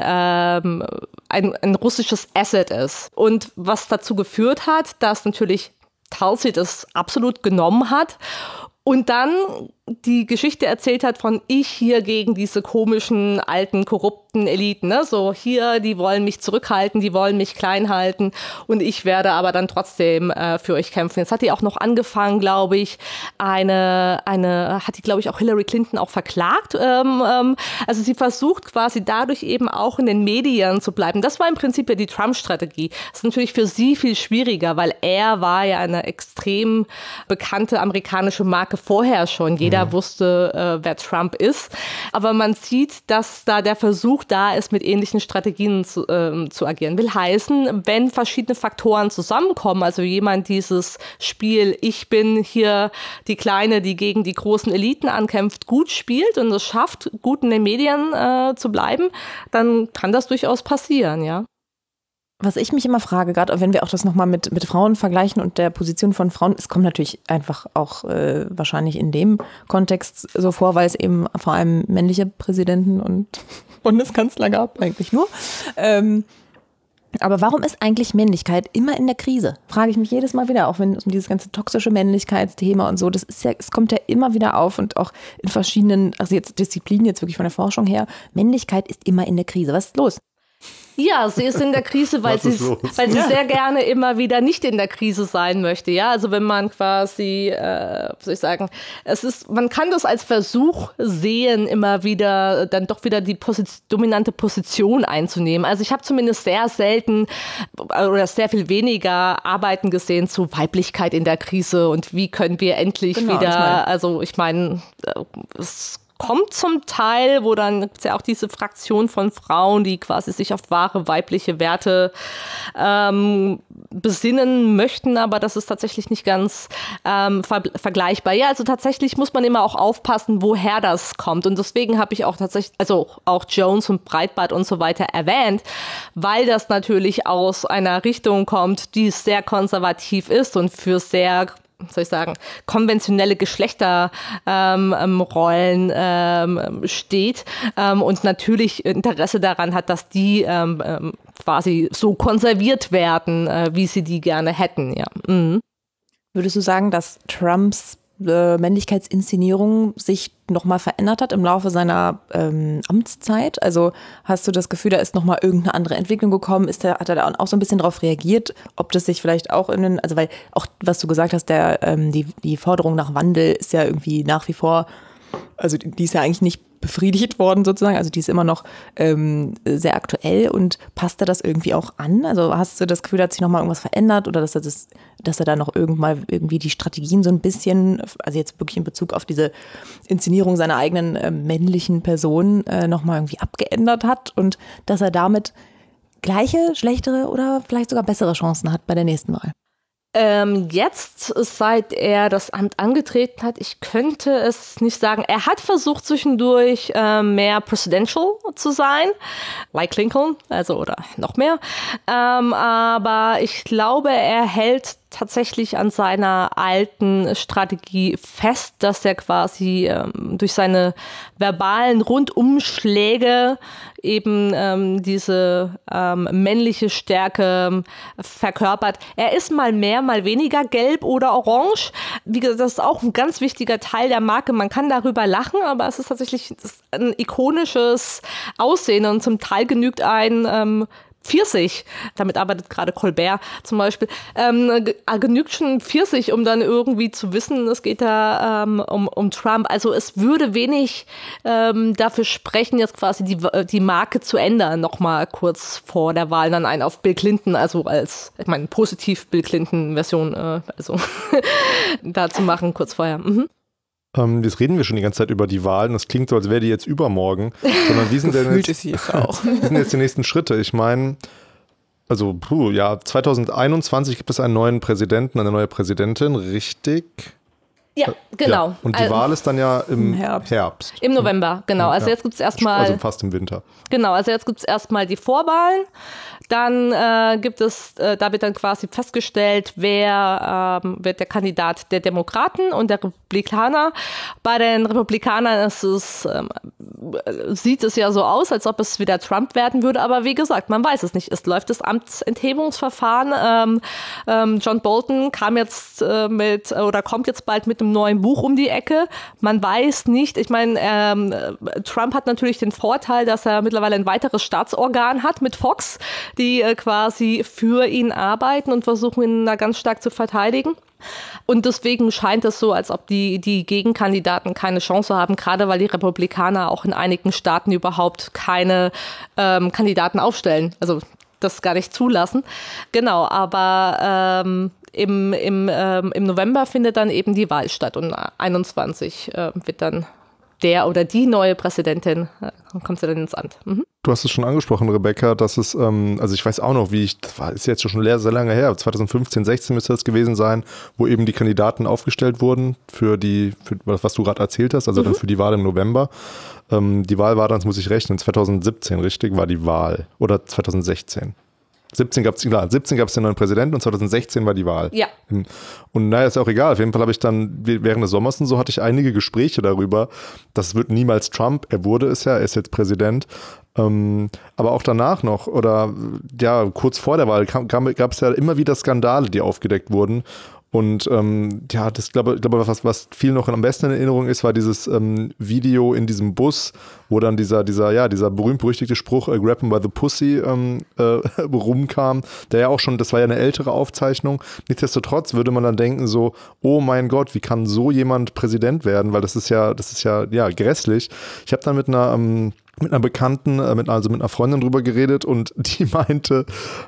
russisches Asset ist. Und was dazu geführt hat, dass natürlich Tulsi das absolut genommen hat Und dann die Geschichte erzählt hat von ich hier gegen diese komischen, alten, korrupten Eliten. Ne? So hier, die wollen mich zurückhalten, die wollen mich klein halten und ich werde aber dann trotzdem für euch kämpfen. Jetzt hat die auch noch angefangen, glaube ich, hat die, glaube ich, auch Hillary Clinton auch verklagt. Also sie versucht quasi dadurch eben auch in den Medien zu bleiben. Das war im Prinzip ja die Trump-Strategie. Das ist natürlich für sie viel schwieriger, weil er war ja eine extrem bekannte amerikanische Marke vorher schon. Jeder wusste, wer Trump ist. Aber man sieht, dass da der Versuch da ist, mit ähnlichen Strategien zu agieren. Will heißen, wenn verschiedene Faktoren zusammenkommen, also jemand dieses Spiel, ich bin hier die Kleine, die gegen die großen Eliten ankämpft, gut spielt und es schafft, gut in den Medien zu bleiben, dann kann das durchaus passieren, ja. Was ich mich immer frage, gerade wenn wir auch das nochmal mit Frauen vergleichen und der Position von Frauen, es kommt natürlich einfach auch wahrscheinlich in dem Kontext so vor, weil es eben vor allem männliche Präsidenten und Bundeskanzler gab, eigentlich nur. Aber warum ist eigentlich Männlichkeit immer in der Krise? Frage ich mich jedes Mal wieder, auch wenn es um dieses ganze toxische Männlichkeitsthema und so, das ist ja, es kommt ja immer wieder auf und auch in verschiedenen, also jetzt Disziplinen, jetzt wirklich von der Forschung her, Männlichkeit ist immer in der Krise. Was ist los? Ja, sie ist in der Krise, weil sie sehr gerne immer wieder nicht in der Krise sein möchte. Ja, also wenn man quasi, soll ich sagen, man kann das als Versuch sehen, immer wieder dann doch wieder die dominante Position einzunehmen. Also ich habe zumindest sehr selten oder sehr viel weniger Arbeiten gesehen zu Weiblichkeit in der Krise und wie können wir endlich wieder, also ich meine, es kommt zum Teil, wo dann gibt es ja auch diese Fraktion von Frauen, die quasi sich auf wahre weibliche Werte besinnen möchten, aber das ist tatsächlich nicht ganz vergleichbar. Ja, also tatsächlich muss man immer auch aufpassen, woher das kommt und deswegen habe ich auch tatsächlich, also auch Jones und Breitbart und so weiter erwähnt, weil das natürlich aus einer Richtung kommt, die sehr konservativ ist und für sehr konventionelle Geschlechterrollen steht und natürlich Interesse daran hat, dass die quasi so konserviert werden, wie sie die gerne hätten. Ja. Mhm. Würdest du sagen, dass Trumps Männlichkeitsinszenierung sich nochmal verändert hat im Laufe seiner Amtszeit? Also hast du das Gefühl, da ist nochmal irgendeine andere Entwicklung gekommen? Hat er da auch so ein bisschen darauf reagiert, ob das sich vielleicht auch also weil auch, was du gesagt hast, die Forderung nach Wandel ist ja irgendwie nach wie vor, also die ist ja eigentlich nicht befriedigt worden sozusagen, also die ist immer noch sehr aktuell und passt er das irgendwie auch an? Also hast du das Gefühl, da hat sich nochmal irgendwas verändert oder dass er da noch irgendwie die Strategien so ein bisschen, also jetzt wirklich in Bezug auf diese Inszenierung seiner eigenen männlichen Person nochmal irgendwie abgeändert hat und dass er damit gleiche, schlechtere oder vielleicht sogar bessere Chancen hat bei der nächsten Wahl? Jetzt, seit er das Amt angetreten hat, ich könnte es nicht sagen, er hat versucht zwischendurch mehr presidential zu sein, like Lincoln, also oder noch mehr, aber ich glaube, er hält tatsächlich an seiner alten Strategie fest, dass er quasi durch seine verbalen Rundumschläge eben diese männliche Stärke verkörpert. Er ist mal mehr, mal weniger gelb oder orange. Wie gesagt, das ist auch ein ganz wichtiger Teil der Marke. Man kann darüber lachen, aber es ist tatsächlich ein ikonisches Aussehen und zum Teil genügt ein Pfirsich, damit arbeitet gerade Colbert zum Beispiel, genügt schon Pfirsich, um dann irgendwie zu wissen, es geht da um Trump. Also es würde wenig dafür sprechen, jetzt quasi die Marke zu ändern, nochmal kurz vor der Wahl dann einen auf Bill Clinton, also als, ich meine, positiv Bill Clinton-Version, also da zu machen, kurz vorher. Mhm. Jetzt reden wir schon die ganze Zeit über die Wahlen. Das klingt so, als wäre die jetzt übermorgen. Sondern wie sind denn jetzt, wie sind jetzt die nächsten Schritte? Ich meine, also 2021 gibt es einen neuen Präsidenten, eine neue Präsidentin, richtig? Ja, genau. Ja. Und die Wahl ist dann ja im Herbst. Im November, genau. Also jetzt gibt es erstmal. Also fast im Winter. Genau, also jetzt gibt es erstmal die Vorwahlen. Dann da wird dann quasi festgestellt, wer wird der Kandidat der Demokraten und der Republikaner. Bei den Republikanern ist es sieht es ja so aus, als ob es wieder Trump werden würde. Aber wie gesagt, man weiß es nicht. Es läuft das Amtsenthebungsverfahren. John Bolton kommt jetzt bald mit einem neuen Buch um die Ecke. Man weiß nicht. Ich meine, Trump hat natürlich den Vorteil, dass er mittlerweile ein weiteres Staatsorgan hat mit Fox, die quasi für ihn arbeiten und versuchen, ihn da ganz stark zu verteidigen. Und deswegen scheint es so, als ob die Gegenkandidaten keine Chance haben, gerade weil die Republikaner auch in einigen Staaten überhaupt keine Kandidaten aufstellen, also das gar nicht zulassen. Genau, aber im November findet dann eben die Wahl statt und 21 wird dann der oder die neue Präsidentin, kommt sie dann ins Amt. Mhm. Du hast es schon angesprochen, Rebecca, dass es, also ich weiß auch noch, ist jetzt schon sehr lange her, 2015, 16 müsste das gewesen sein, wo eben die Kandidaten aufgestellt wurden für was du gerade erzählt hast, also dann für die Wahl im November. Die Wahl war dann, das muss ich rechnen, 2017, richtig, war die Wahl. Oder 2016. 17 gab es den neuen Präsidenten und 2016 war die Wahl. Ja. Und naja, ist auch egal. Auf jeden Fall habe ich dann während des Sommers und so hatte ich einige Gespräche darüber. Das wird niemals Trump. Er wurde es ja, er ist jetzt Präsident. Aber auch danach noch oder ja, kurz vor der Wahl gab es ja immer wieder Skandale, die aufgedeckt wurden. Und ja, das glaube was viel noch am besten in Erinnerung ist, war dieses Video in diesem Bus, wo dann dieser berühmt-berüchtigte Spruch Grab 'em by the Pussy rumkam, der ja auch schon, das war ja eine ältere Aufzeichnung. Nichtsdestotrotz würde man dann denken so, oh mein Gott, wie kann so jemand Präsident werden? Weil das ist ja grässlich. Ich habe dann mit einer Bekannten, mit einer Freundin drüber geredet und die meinte,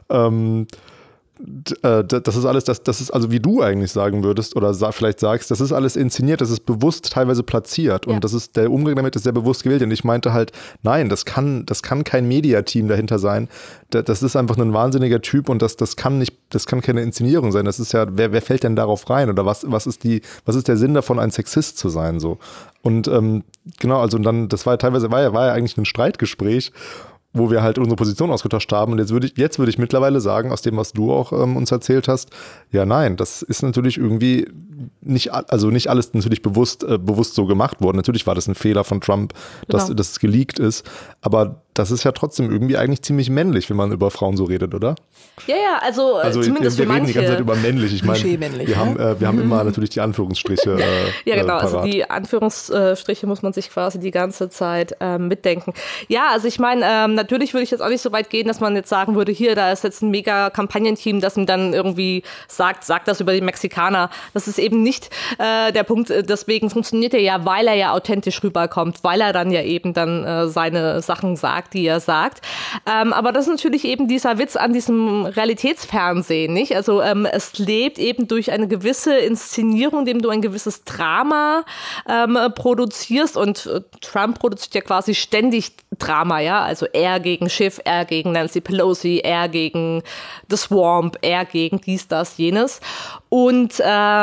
das ist alles, das ist also wie du eigentlich sagen würdest oder vielleicht sagst, das ist alles inszeniert, das ist bewusst teilweise platziert und das ist, der Umgang damit ist sehr bewusst gewählt und ich meinte halt, nein, das kann kein Mediateam dahinter sein, das ist einfach ein wahnsinniger Typ und das kann keine Inszenierung sein, das ist ja, wer fällt denn darauf rein oder was ist der Sinn davon, ein Sexist zu sein so und genau, also dann, das war teilweise, war ja eigentlich ein Streitgespräch, wo wir halt unsere Position ausgetauscht haben. Und jetzt würde ich mittlerweile sagen, aus dem, was du auch uns erzählt hast, ja, nein, das ist natürlich irgendwie nicht alles natürlich bewusst so gemacht worden. Natürlich war das ein Fehler von Trump, dass es geleakt ist. Aber das ist ja trotzdem irgendwie eigentlich ziemlich männlich, wenn man über Frauen so redet, oder? Ja, also zumindest wir für manche. reden die ganze Zeit über männlich. Ich meine, wir haben immer natürlich die Anführungsstriche. Ja, genau. parat. Also die Anführungsstriche muss man sich quasi die ganze Zeit mitdenken. Ja, also ich meine, natürlich würde ich jetzt auch nicht so weit gehen, dass man jetzt sagen würde, hier, da ist jetzt ein mega Kampagnenteam, das ihm dann irgendwie sagt das über die Mexikaner. Das ist eben nicht der Punkt. Deswegen funktioniert er ja, weil er ja authentisch rüberkommt, weil er dann ja eben dann seine Sachen sagt, die er sagt. Aber das ist natürlich eben dieser Witz an diesem Realitätsfernsehen, nicht? Also es lebt eben durch eine gewisse Inszenierung, indem du ein gewisses Drama produzierst und Trump produziert ja quasi ständig Drama, ja? Also er gegen Schiff, er gegen Nancy Pelosi, er gegen The Swamp, er gegen dies, das, jenes. Und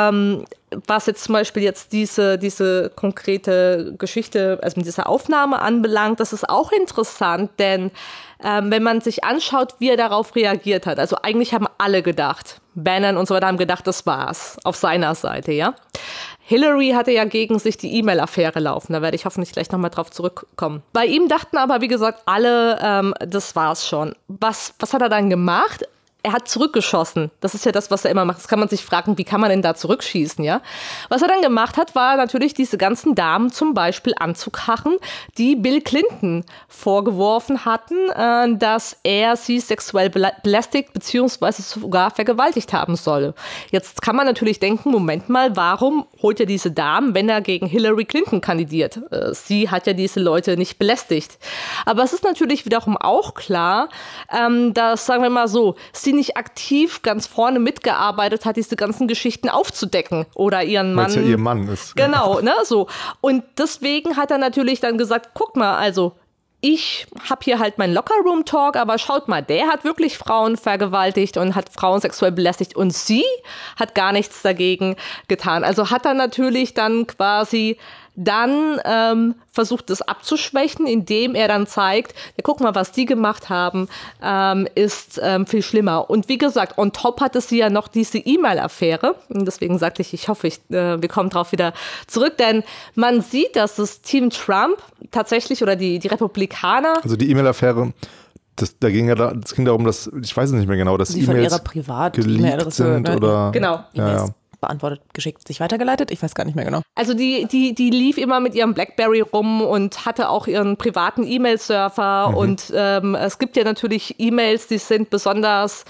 was jetzt zum Beispiel jetzt diese konkrete Geschichte, also mit dieser Aufnahme anbelangt, das ist auch interessant, denn wenn man sich anschaut, wie er darauf reagiert hat, also eigentlich haben alle gedacht, Bannon und so weiter haben gedacht, das war's auf seiner Seite, ja. Hillary hatte ja gegen sich die E-Mail-Affäre laufen, da werde ich hoffentlich gleich nochmal drauf zurückkommen. Bei ihm dachten aber, wie gesagt, alle, das war's schon. Was hat er dann gemacht? Er hat zurückgeschossen. Das ist ja das, was er immer macht. Das kann man sich fragen, wie kann man denn da zurückschießen, ja? Was er dann gemacht hat, war natürlich diese ganzen Damen zum Beispiel anzukachen, die Bill Clinton vorgeworfen hatten, dass er sie sexuell belästigt bzw. sogar vergewaltigt haben soll. Jetzt kann man natürlich denken, Moment mal, warum holt er diese Damen, wenn er gegen Hillary Clinton kandidiert? Sie hat ja diese Leute nicht belästigt. Aber es ist natürlich wiederum auch klar, dass, sagen wir mal so, sie nicht aktiv ganz vorne mitgearbeitet hat, diese ganzen Geschichten aufzudecken oder ihren Mann. Weil es ja ihr Mann ist. Genau, ne, so. Und deswegen hat er natürlich dann gesagt, guck mal, also ich habe hier halt meinen Locker-Room-Talk, aber schaut mal, der hat wirklich Frauen vergewaltigt und hat Frauen sexuell belästigt und sie hat gar nichts dagegen getan. Also hat er natürlich dann quasi dann versucht es abzuschwächen, indem er dann zeigt, ja, guck mal, was die gemacht haben, ist viel schlimmer. Und wie gesagt, on top hatte sie ja noch diese E-Mail-Affäre. Und deswegen sagte ich hoffe, wir kommen drauf wieder zurück, denn man sieht, dass das Team Trump tatsächlich oder die Republikaner. Also die E-Mail-Affäre, das ging darum, dass, ich weiß es nicht mehr genau, dass Sie von E-Mails ihrer geleakt sind oder genau. E-Mails beantwortet, geschickt, sich weitergeleitet. Ich weiß gar nicht mehr genau. Also die lief immer mit ihrem BlackBerry rum und hatte auch ihren privaten E-Mail-Server und es gibt ja natürlich E-Mails, die sind besonders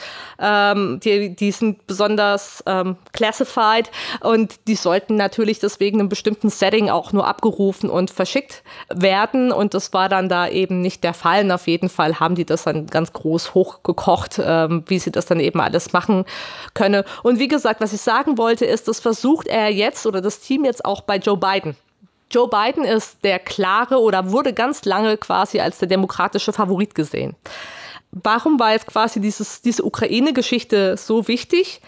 classified und die sollten natürlich deswegen in einem bestimmten Setting auch nur abgerufen und verschickt werden und das war dann da eben nicht der Fall und auf jeden Fall haben die das dann ganz groß hochgekocht, wie sie das dann eben alles machen könne. Und wie gesagt, was ich sagen wollte, ist, das versucht er jetzt oder das Team jetzt auch bei Joe Biden. Joe Biden ist der klare oder wurde ganz lange quasi als der demokratische Favorit gesehen. Warum war jetzt quasi diese Ukraine-Geschichte so wichtig?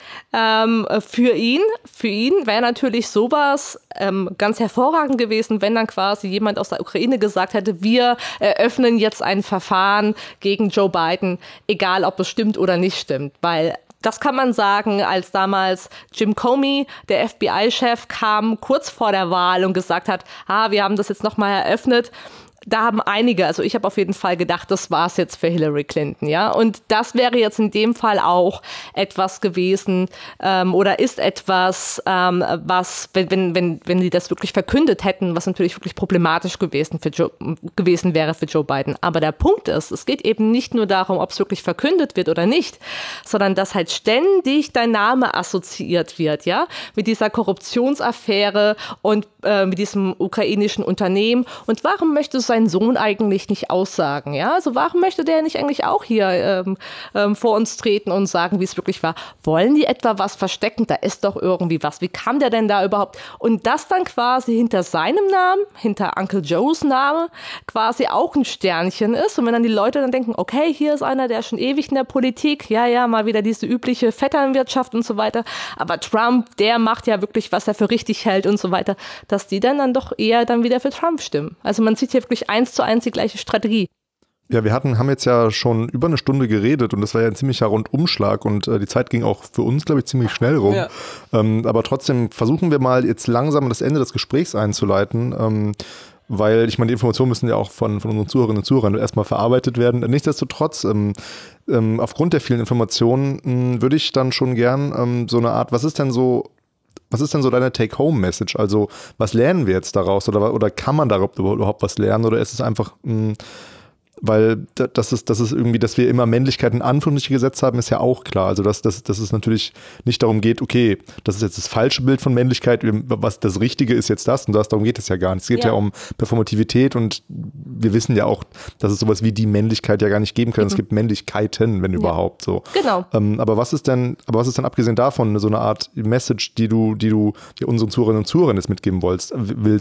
Für ihn wäre natürlich sowas ganz hervorragend gewesen, wenn dann quasi jemand aus der Ukraine gesagt hätte, wir eröffnen jetzt ein Verfahren gegen Joe Biden, egal ob es stimmt oder nicht stimmt, weil das kann man sagen, als damals Jim Comey, der FBI-Chef, kam kurz vor der Wahl und gesagt hat, wir haben das jetzt nochmal eröffnet. Da haben einige, also ich habe auf jeden Fall gedacht, das war's jetzt für Hillary Clinton, ja. Und das wäre jetzt in dem Fall auch etwas gewesen oder ist etwas, was, wenn sie das wirklich verkündet hätten, was natürlich wirklich problematisch gewesen wäre für Joe Biden. Aber der Punkt ist, es geht eben nicht nur darum, ob es wirklich verkündet wird oder nicht, sondern dass halt ständig dein Name assoziiert wird, ja, mit dieser Korruptionsaffäre und mit diesem ukrainischen Unternehmen. Und warum möchte sein Sohn eigentlich nicht aussagen? Ja, also warum möchte der nicht eigentlich auch hier vor uns treten und sagen, wie es wirklich war? Wollen die etwa was verstecken? Da ist doch irgendwie was. Wie kam der denn da überhaupt? Und das dann quasi hinter seinem Namen, hinter Uncle Joes Name, quasi auch ein Sternchen ist. Und wenn dann die Leute dann denken, okay, hier ist einer, der ist schon ewig in der Politik, ja, mal wieder diese übliche Vetternwirtschaft und so weiter. Aber Trump, der macht ja wirklich, was er für richtig hält und so weiter, dass die dann doch eher dann wieder für Trump stimmen. Also man sieht hier wirklich 1:1 die gleiche Strategie. Ja, wir haben jetzt ja schon über eine Stunde geredet und das war ja ein ziemlicher Rundumschlag und die Zeit ging auch für uns, glaube ich, ziemlich schnell rum. Ja. Aber trotzdem versuchen wir mal jetzt langsam das Ende des Gesprächs einzuleiten, weil ich meine, die Informationen müssen ja auch von unseren Zuhörerinnen und Zuhörern erstmal verarbeitet werden. Nichtsdestotrotz, aufgrund der vielen Informationen würde ich dann schon gern so eine Art, was ist denn so deine Take-Home-Message? Also was lernen wir jetzt daraus oder kann man darauf überhaupt was lernen oder ist es einfach, weil das ist irgendwie, dass wir immer Männlichkeit in Anführungsstrichen gesetzt haben, ist ja auch klar. Also dass es natürlich nicht darum geht, okay, das ist jetzt das falsche Bild von Männlichkeit, was das Richtige ist jetzt das und das, darum geht es ja gar nicht. Es geht ja um Performativität und wir wissen ja auch, dass es sowas wie die Männlichkeit ja gar nicht geben kann. Es gibt Männlichkeiten, wenn überhaupt so. Genau. Aber was ist denn abgesehen davon so eine Art Message, die du unseren Zuhörerinnen und Zuhörern jetzt mitgeben willst?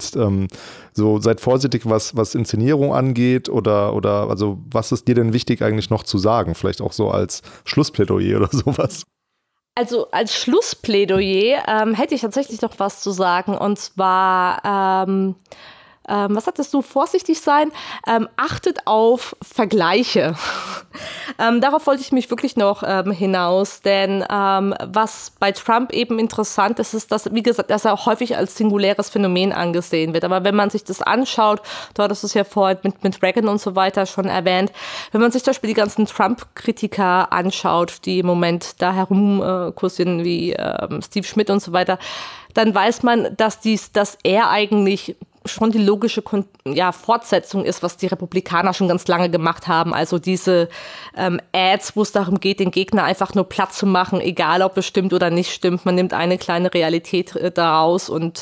So seid vorsichtig, was Inszenierung angeht oder also was ist dir denn wichtig eigentlich noch zu sagen? Vielleicht auch so als Schlussplädoyer oder sowas. Also als Schlussplädoyer hätte ich tatsächlich noch was zu sagen und zwar was sagtest du, vorsichtig sein, achtet auf Vergleiche. Darauf wollte ich mich wirklich noch hinaus, denn was bei Trump eben interessant ist, ist, dass, wie gesagt, dass er auch häufig als singuläres Phänomen angesehen wird. Aber wenn man sich das anschaut, dort ist es ja vorhin mit Reagan und so weiter schon erwähnt, wenn man sich zum Beispiel die ganzen Trump-Kritiker anschaut, die im Moment da herumkursieren wie Steve Schmidt und so weiter, dann weiß man, dass er eigentlich schon die logische Fortsetzung ist, was die Republikaner schon ganz lange gemacht haben. Also diese Ads, wo es darum geht, den Gegner einfach nur platt zu machen, egal ob es stimmt oder nicht stimmt. Man nimmt eine kleine Realität daraus und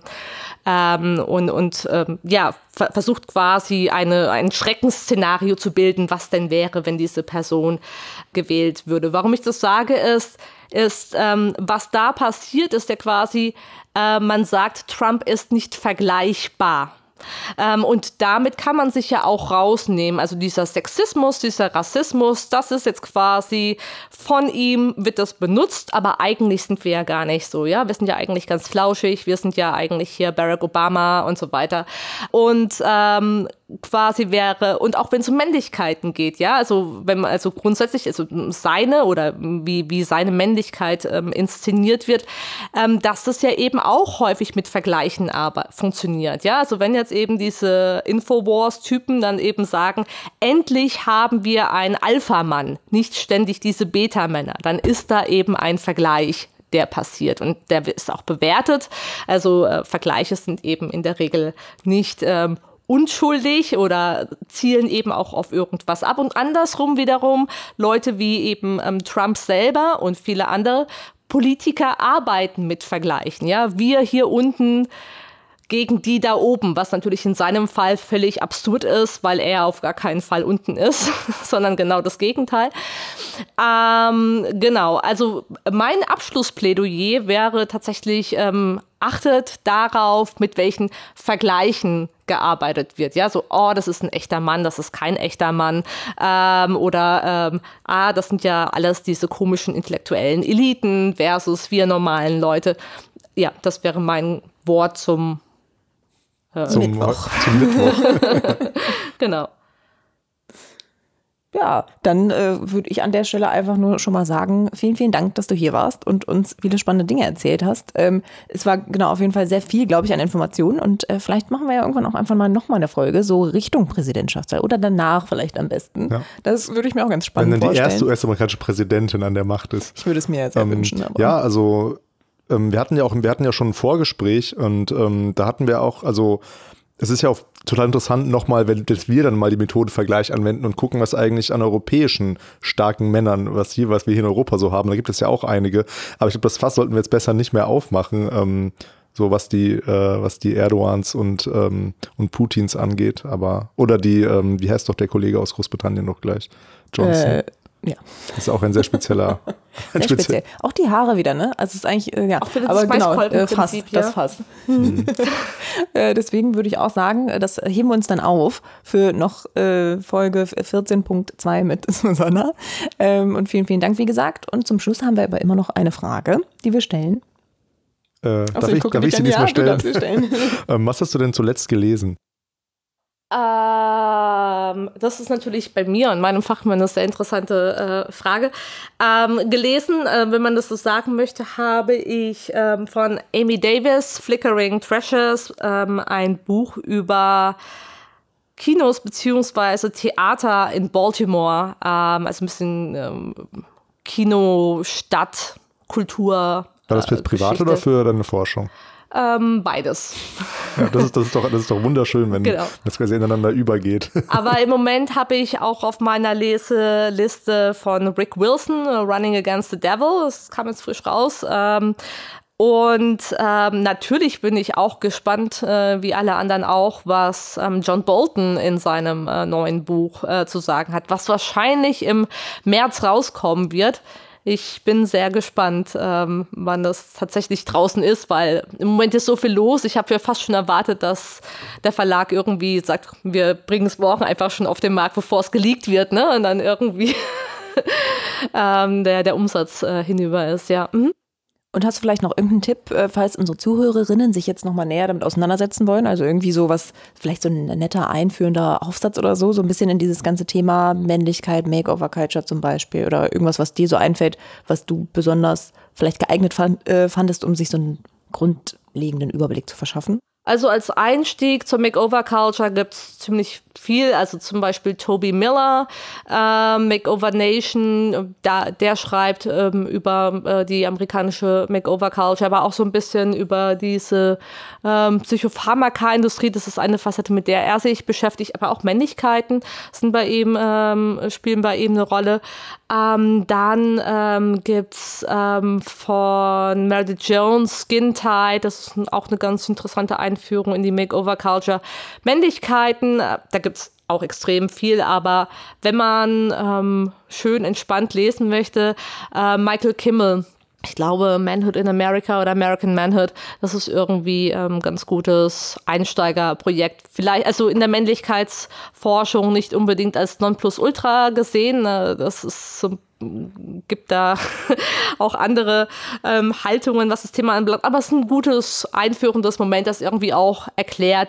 versucht quasi ein Schreckensszenario zu bilden, was denn wäre, wenn diese Person gewählt würde. Warum ich das sage, ist, was da passiert, ist ja quasi, man sagt, Trump ist nicht vergleichbar. Und damit kann man sich ja auch rausnehmen. Also dieser Sexismus, dieser Rassismus, das ist jetzt quasi von ihm wird das benutzt, aber eigentlich sind wir ja gar nicht so. Ja, wir sind ja eigentlich ganz flauschig. Wir sind ja eigentlich hier Barack Obama und so weiter. Und quasi wäre, und auch wenn es um Männlichkeiten geht, ja, also wenn man also grundsätzlich, also seine oder wie seine Männlichkeit inszeniert wird, dass das ja eben auch häufig mit Vergleichen funktioniert, ja, also wenn jetzt eben diese Infowars-Typen dann eben sagen, endlich haben wir einen Alpha-Mann, nicht ständig diese Beta-Männer, dann ist da eben ein Vergleich, der passiert und der ist auch bewertet, also Vergleiche sind eben in der Regel nicht unschuldig oder zielen eben auch auf irgendwas ab. Und andersrum wiederum Leute wie eben Trump selber und viele andere Politiker arbeiten mit Vergleichen. Ja, wir hier unten gegen die da oben, was natürlich in seinem Fall völlig absurd ist, weil er auf gar keinen Fall unten ist, sondern genau das Gegenteil. Genau, also mein Abschlussplädoyer wäre tatsächlich, achtet darauf, mit welchen Vergleichen gearbeitet wird. Ja, so, oh, das ist ein echter Mann, das ist kein echter Mann. Das sind ja alles diese komischen intellektuellen Eliten versus wir normalen Leute. Ja, das wäre mein Wort zum Mittwoch. Zum Mittwoch. Genau. Ja, dann würde ich an der Stelle einfach nur schon mal sagen, vielen, vielen Dank, dass du hier warst und uns viele spannende Dinge erzählt hast. Es war genau auf jeden Fall sehr viel, glaube ich, an Informationen und vielleicht machen wir ja irgendwann auch einfach mal nochmal eine Folge, so Richtung Präsidentschaftswahl oder danach vielleicht am besten. Ja. Das würde ich mir auch ganz spannend vorstellen. Wenn dann die erste US-amerikanische Präsidentin an der Macht ist. Ich würde es mir jetzt sehr wünschen. Aber. Ja, also wir hatten ja schon ein Vorgespräch und da hatten wir auch, also es ist ja auch total interessant nochmal, wenn wir dann mal die Methodenvergleich anwenden und gucken, was eigentlich an europäischen starken Männern, was wir hier in Europa so haben. Da gibt es ja auch einige. Aber ich glaube, das Fass sollten wir jetzt besser nicht mehr aufmachen, so was die Erdogans und Putins angeht. Aber, oder die, wie heißt doch der Kollege aus Großbritannien noch gleich? Johnson. Ja. Das ist auch ein sehr spezieller. Sehr speziell. Auch die Haare wieder, ne? Also es ist eigentlich, ja. Auch für das aber genau, Fass, ja. Das Fass. Deswegen würde ich auch sagen, das heben wir uns dann auf für noch Folge 14.2 mit Susanna. Und vielen, vielen Dank, wie gesagt. Und zum Schluss haben wir aber immer noch eine Frage, die wir stellen. Darf ich sie diesmal stellen? Was hast du denn zuletzt gelesen? Das ist natürlich bei mir und meinem Fachmann eine sehr interessante Frage. Gelesen, wenn man das so sagen möchte, habe ich von Amy Davis, Flickering Treasures, ein Buch über Kinos bzw. Theater in Baltimore, also ein bisschen Kino, Stadt, Kultur. War das jetzt privat oder für deine Forschung? Beides. Ja, das ist doch wunderschön, wenn das quasi ineinander übergeht. Aber im Moment habe ich auch auf meiner Leseliste von Rick Wilson, Running Against the Devil, das kam jetzt frisch raus. Und natürlich bin ich auch gespannt, wie alle anderen auch, was John Bolton in seinem neuen Buch zu sagen hat, was wahrscheinlich im März rauskommen wird. Ich bin sehr gespannt, wann das tatsächlich draußen ist, weil im Moment ist so viel los. Ich habe ja fast schon erwartet, dass der Verlag irgendwie sagt, wir bringen es morgen einfach schon auf den Markt, bevor es geleakt wird, ne? Und dann irgendwie der Umsatz hinüber ist, ja. Mhm. Und hast du vielleicht noch irgendeinen Tipp, falls unsere Zuhörerinnen sich jetzt nochmal näher damit auseinandersetzen wollen? Also irgendwie sowas, vielleicht so ein netter einführender Aufsatz oder so ein bisschen in dieses ganze Thema Männlichkeit, Makeover-Culture zum Beispiel oder irgendwas, was dir so einfällt, was du besonders vielleicht geeignet fandest, um sich so einen grundlegenden Überblick zu verschaffen? Also als Einstieg zur Makeover-Culture gibt es ziemlich viel, also zum Beispiel Toby Miller, Makeover Nation, der schreibt über die amerikanische Makeover-Culture, aber auch so ein bisschen über diese Psychopharmaka-Industrie, das ist eine Facette, mit der er sich beschäftigt, aber auch Männlichkeiten sind bei ihm, spielen bei ihm eine Rolle. Dann gibt's von Meredith Jones Skin Tight, das ist auch eine ganz interessante Einführung in die Makeover-Culture. Männlichkeiten, da gibt's auch extrem viel, aber wenn man schön entspannt lesen möchte, Michael Kimmel Ich glaube, Manhood in America oder American Manhood, das ist irgendwie ein ganz gutes Einsteigerprojekt. Vielleicht, also in der Männlichkeitsforschung nicht unbedingt als Nonplusultra gesehen. Das ist so, gibt da auch andere Haltungen, was das Thema anbelangt. Aber es ist ein gutes, einführendes Moment, das irgendwie auch erklärt,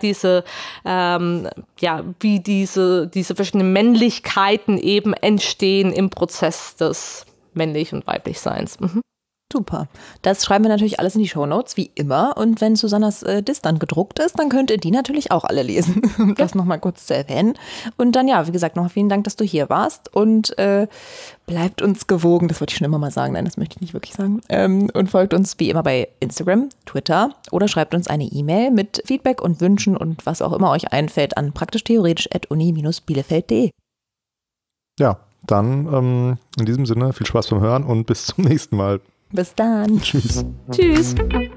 wie diese verschiedenen Männlichkeiten eben entstehen im Prozess des männlich und weiblich Seins. Super. Das schreiben wir natürlich alles in die Shownotes, wie immer. Und wenn Susannas Diss dann gedruckt ist, dann könnt ihr die natürlich auch alle lesen, um das nochmal kurz zu erwähnen. Und dann, ja, wie gesagt, noch vielen Dank, dass du hier warst. Und bleibt uns gewogen, das wollte ich schon immer mal sagen, nein, das möchte ich nicht wirklich sagen. Und folgt uns wie immer bei Instagram, Twitter oder schreibt uns eine E-Mail mit Feedback und Wünschen und was auch immer euch einfällt an praktisch-theoretisch@uni-bielefeld.de. Ja, dann in diesem Sinne viel Spaß beim Hören und bis zum nächsten Mal. Bis dann. Tschüss. Tschüss.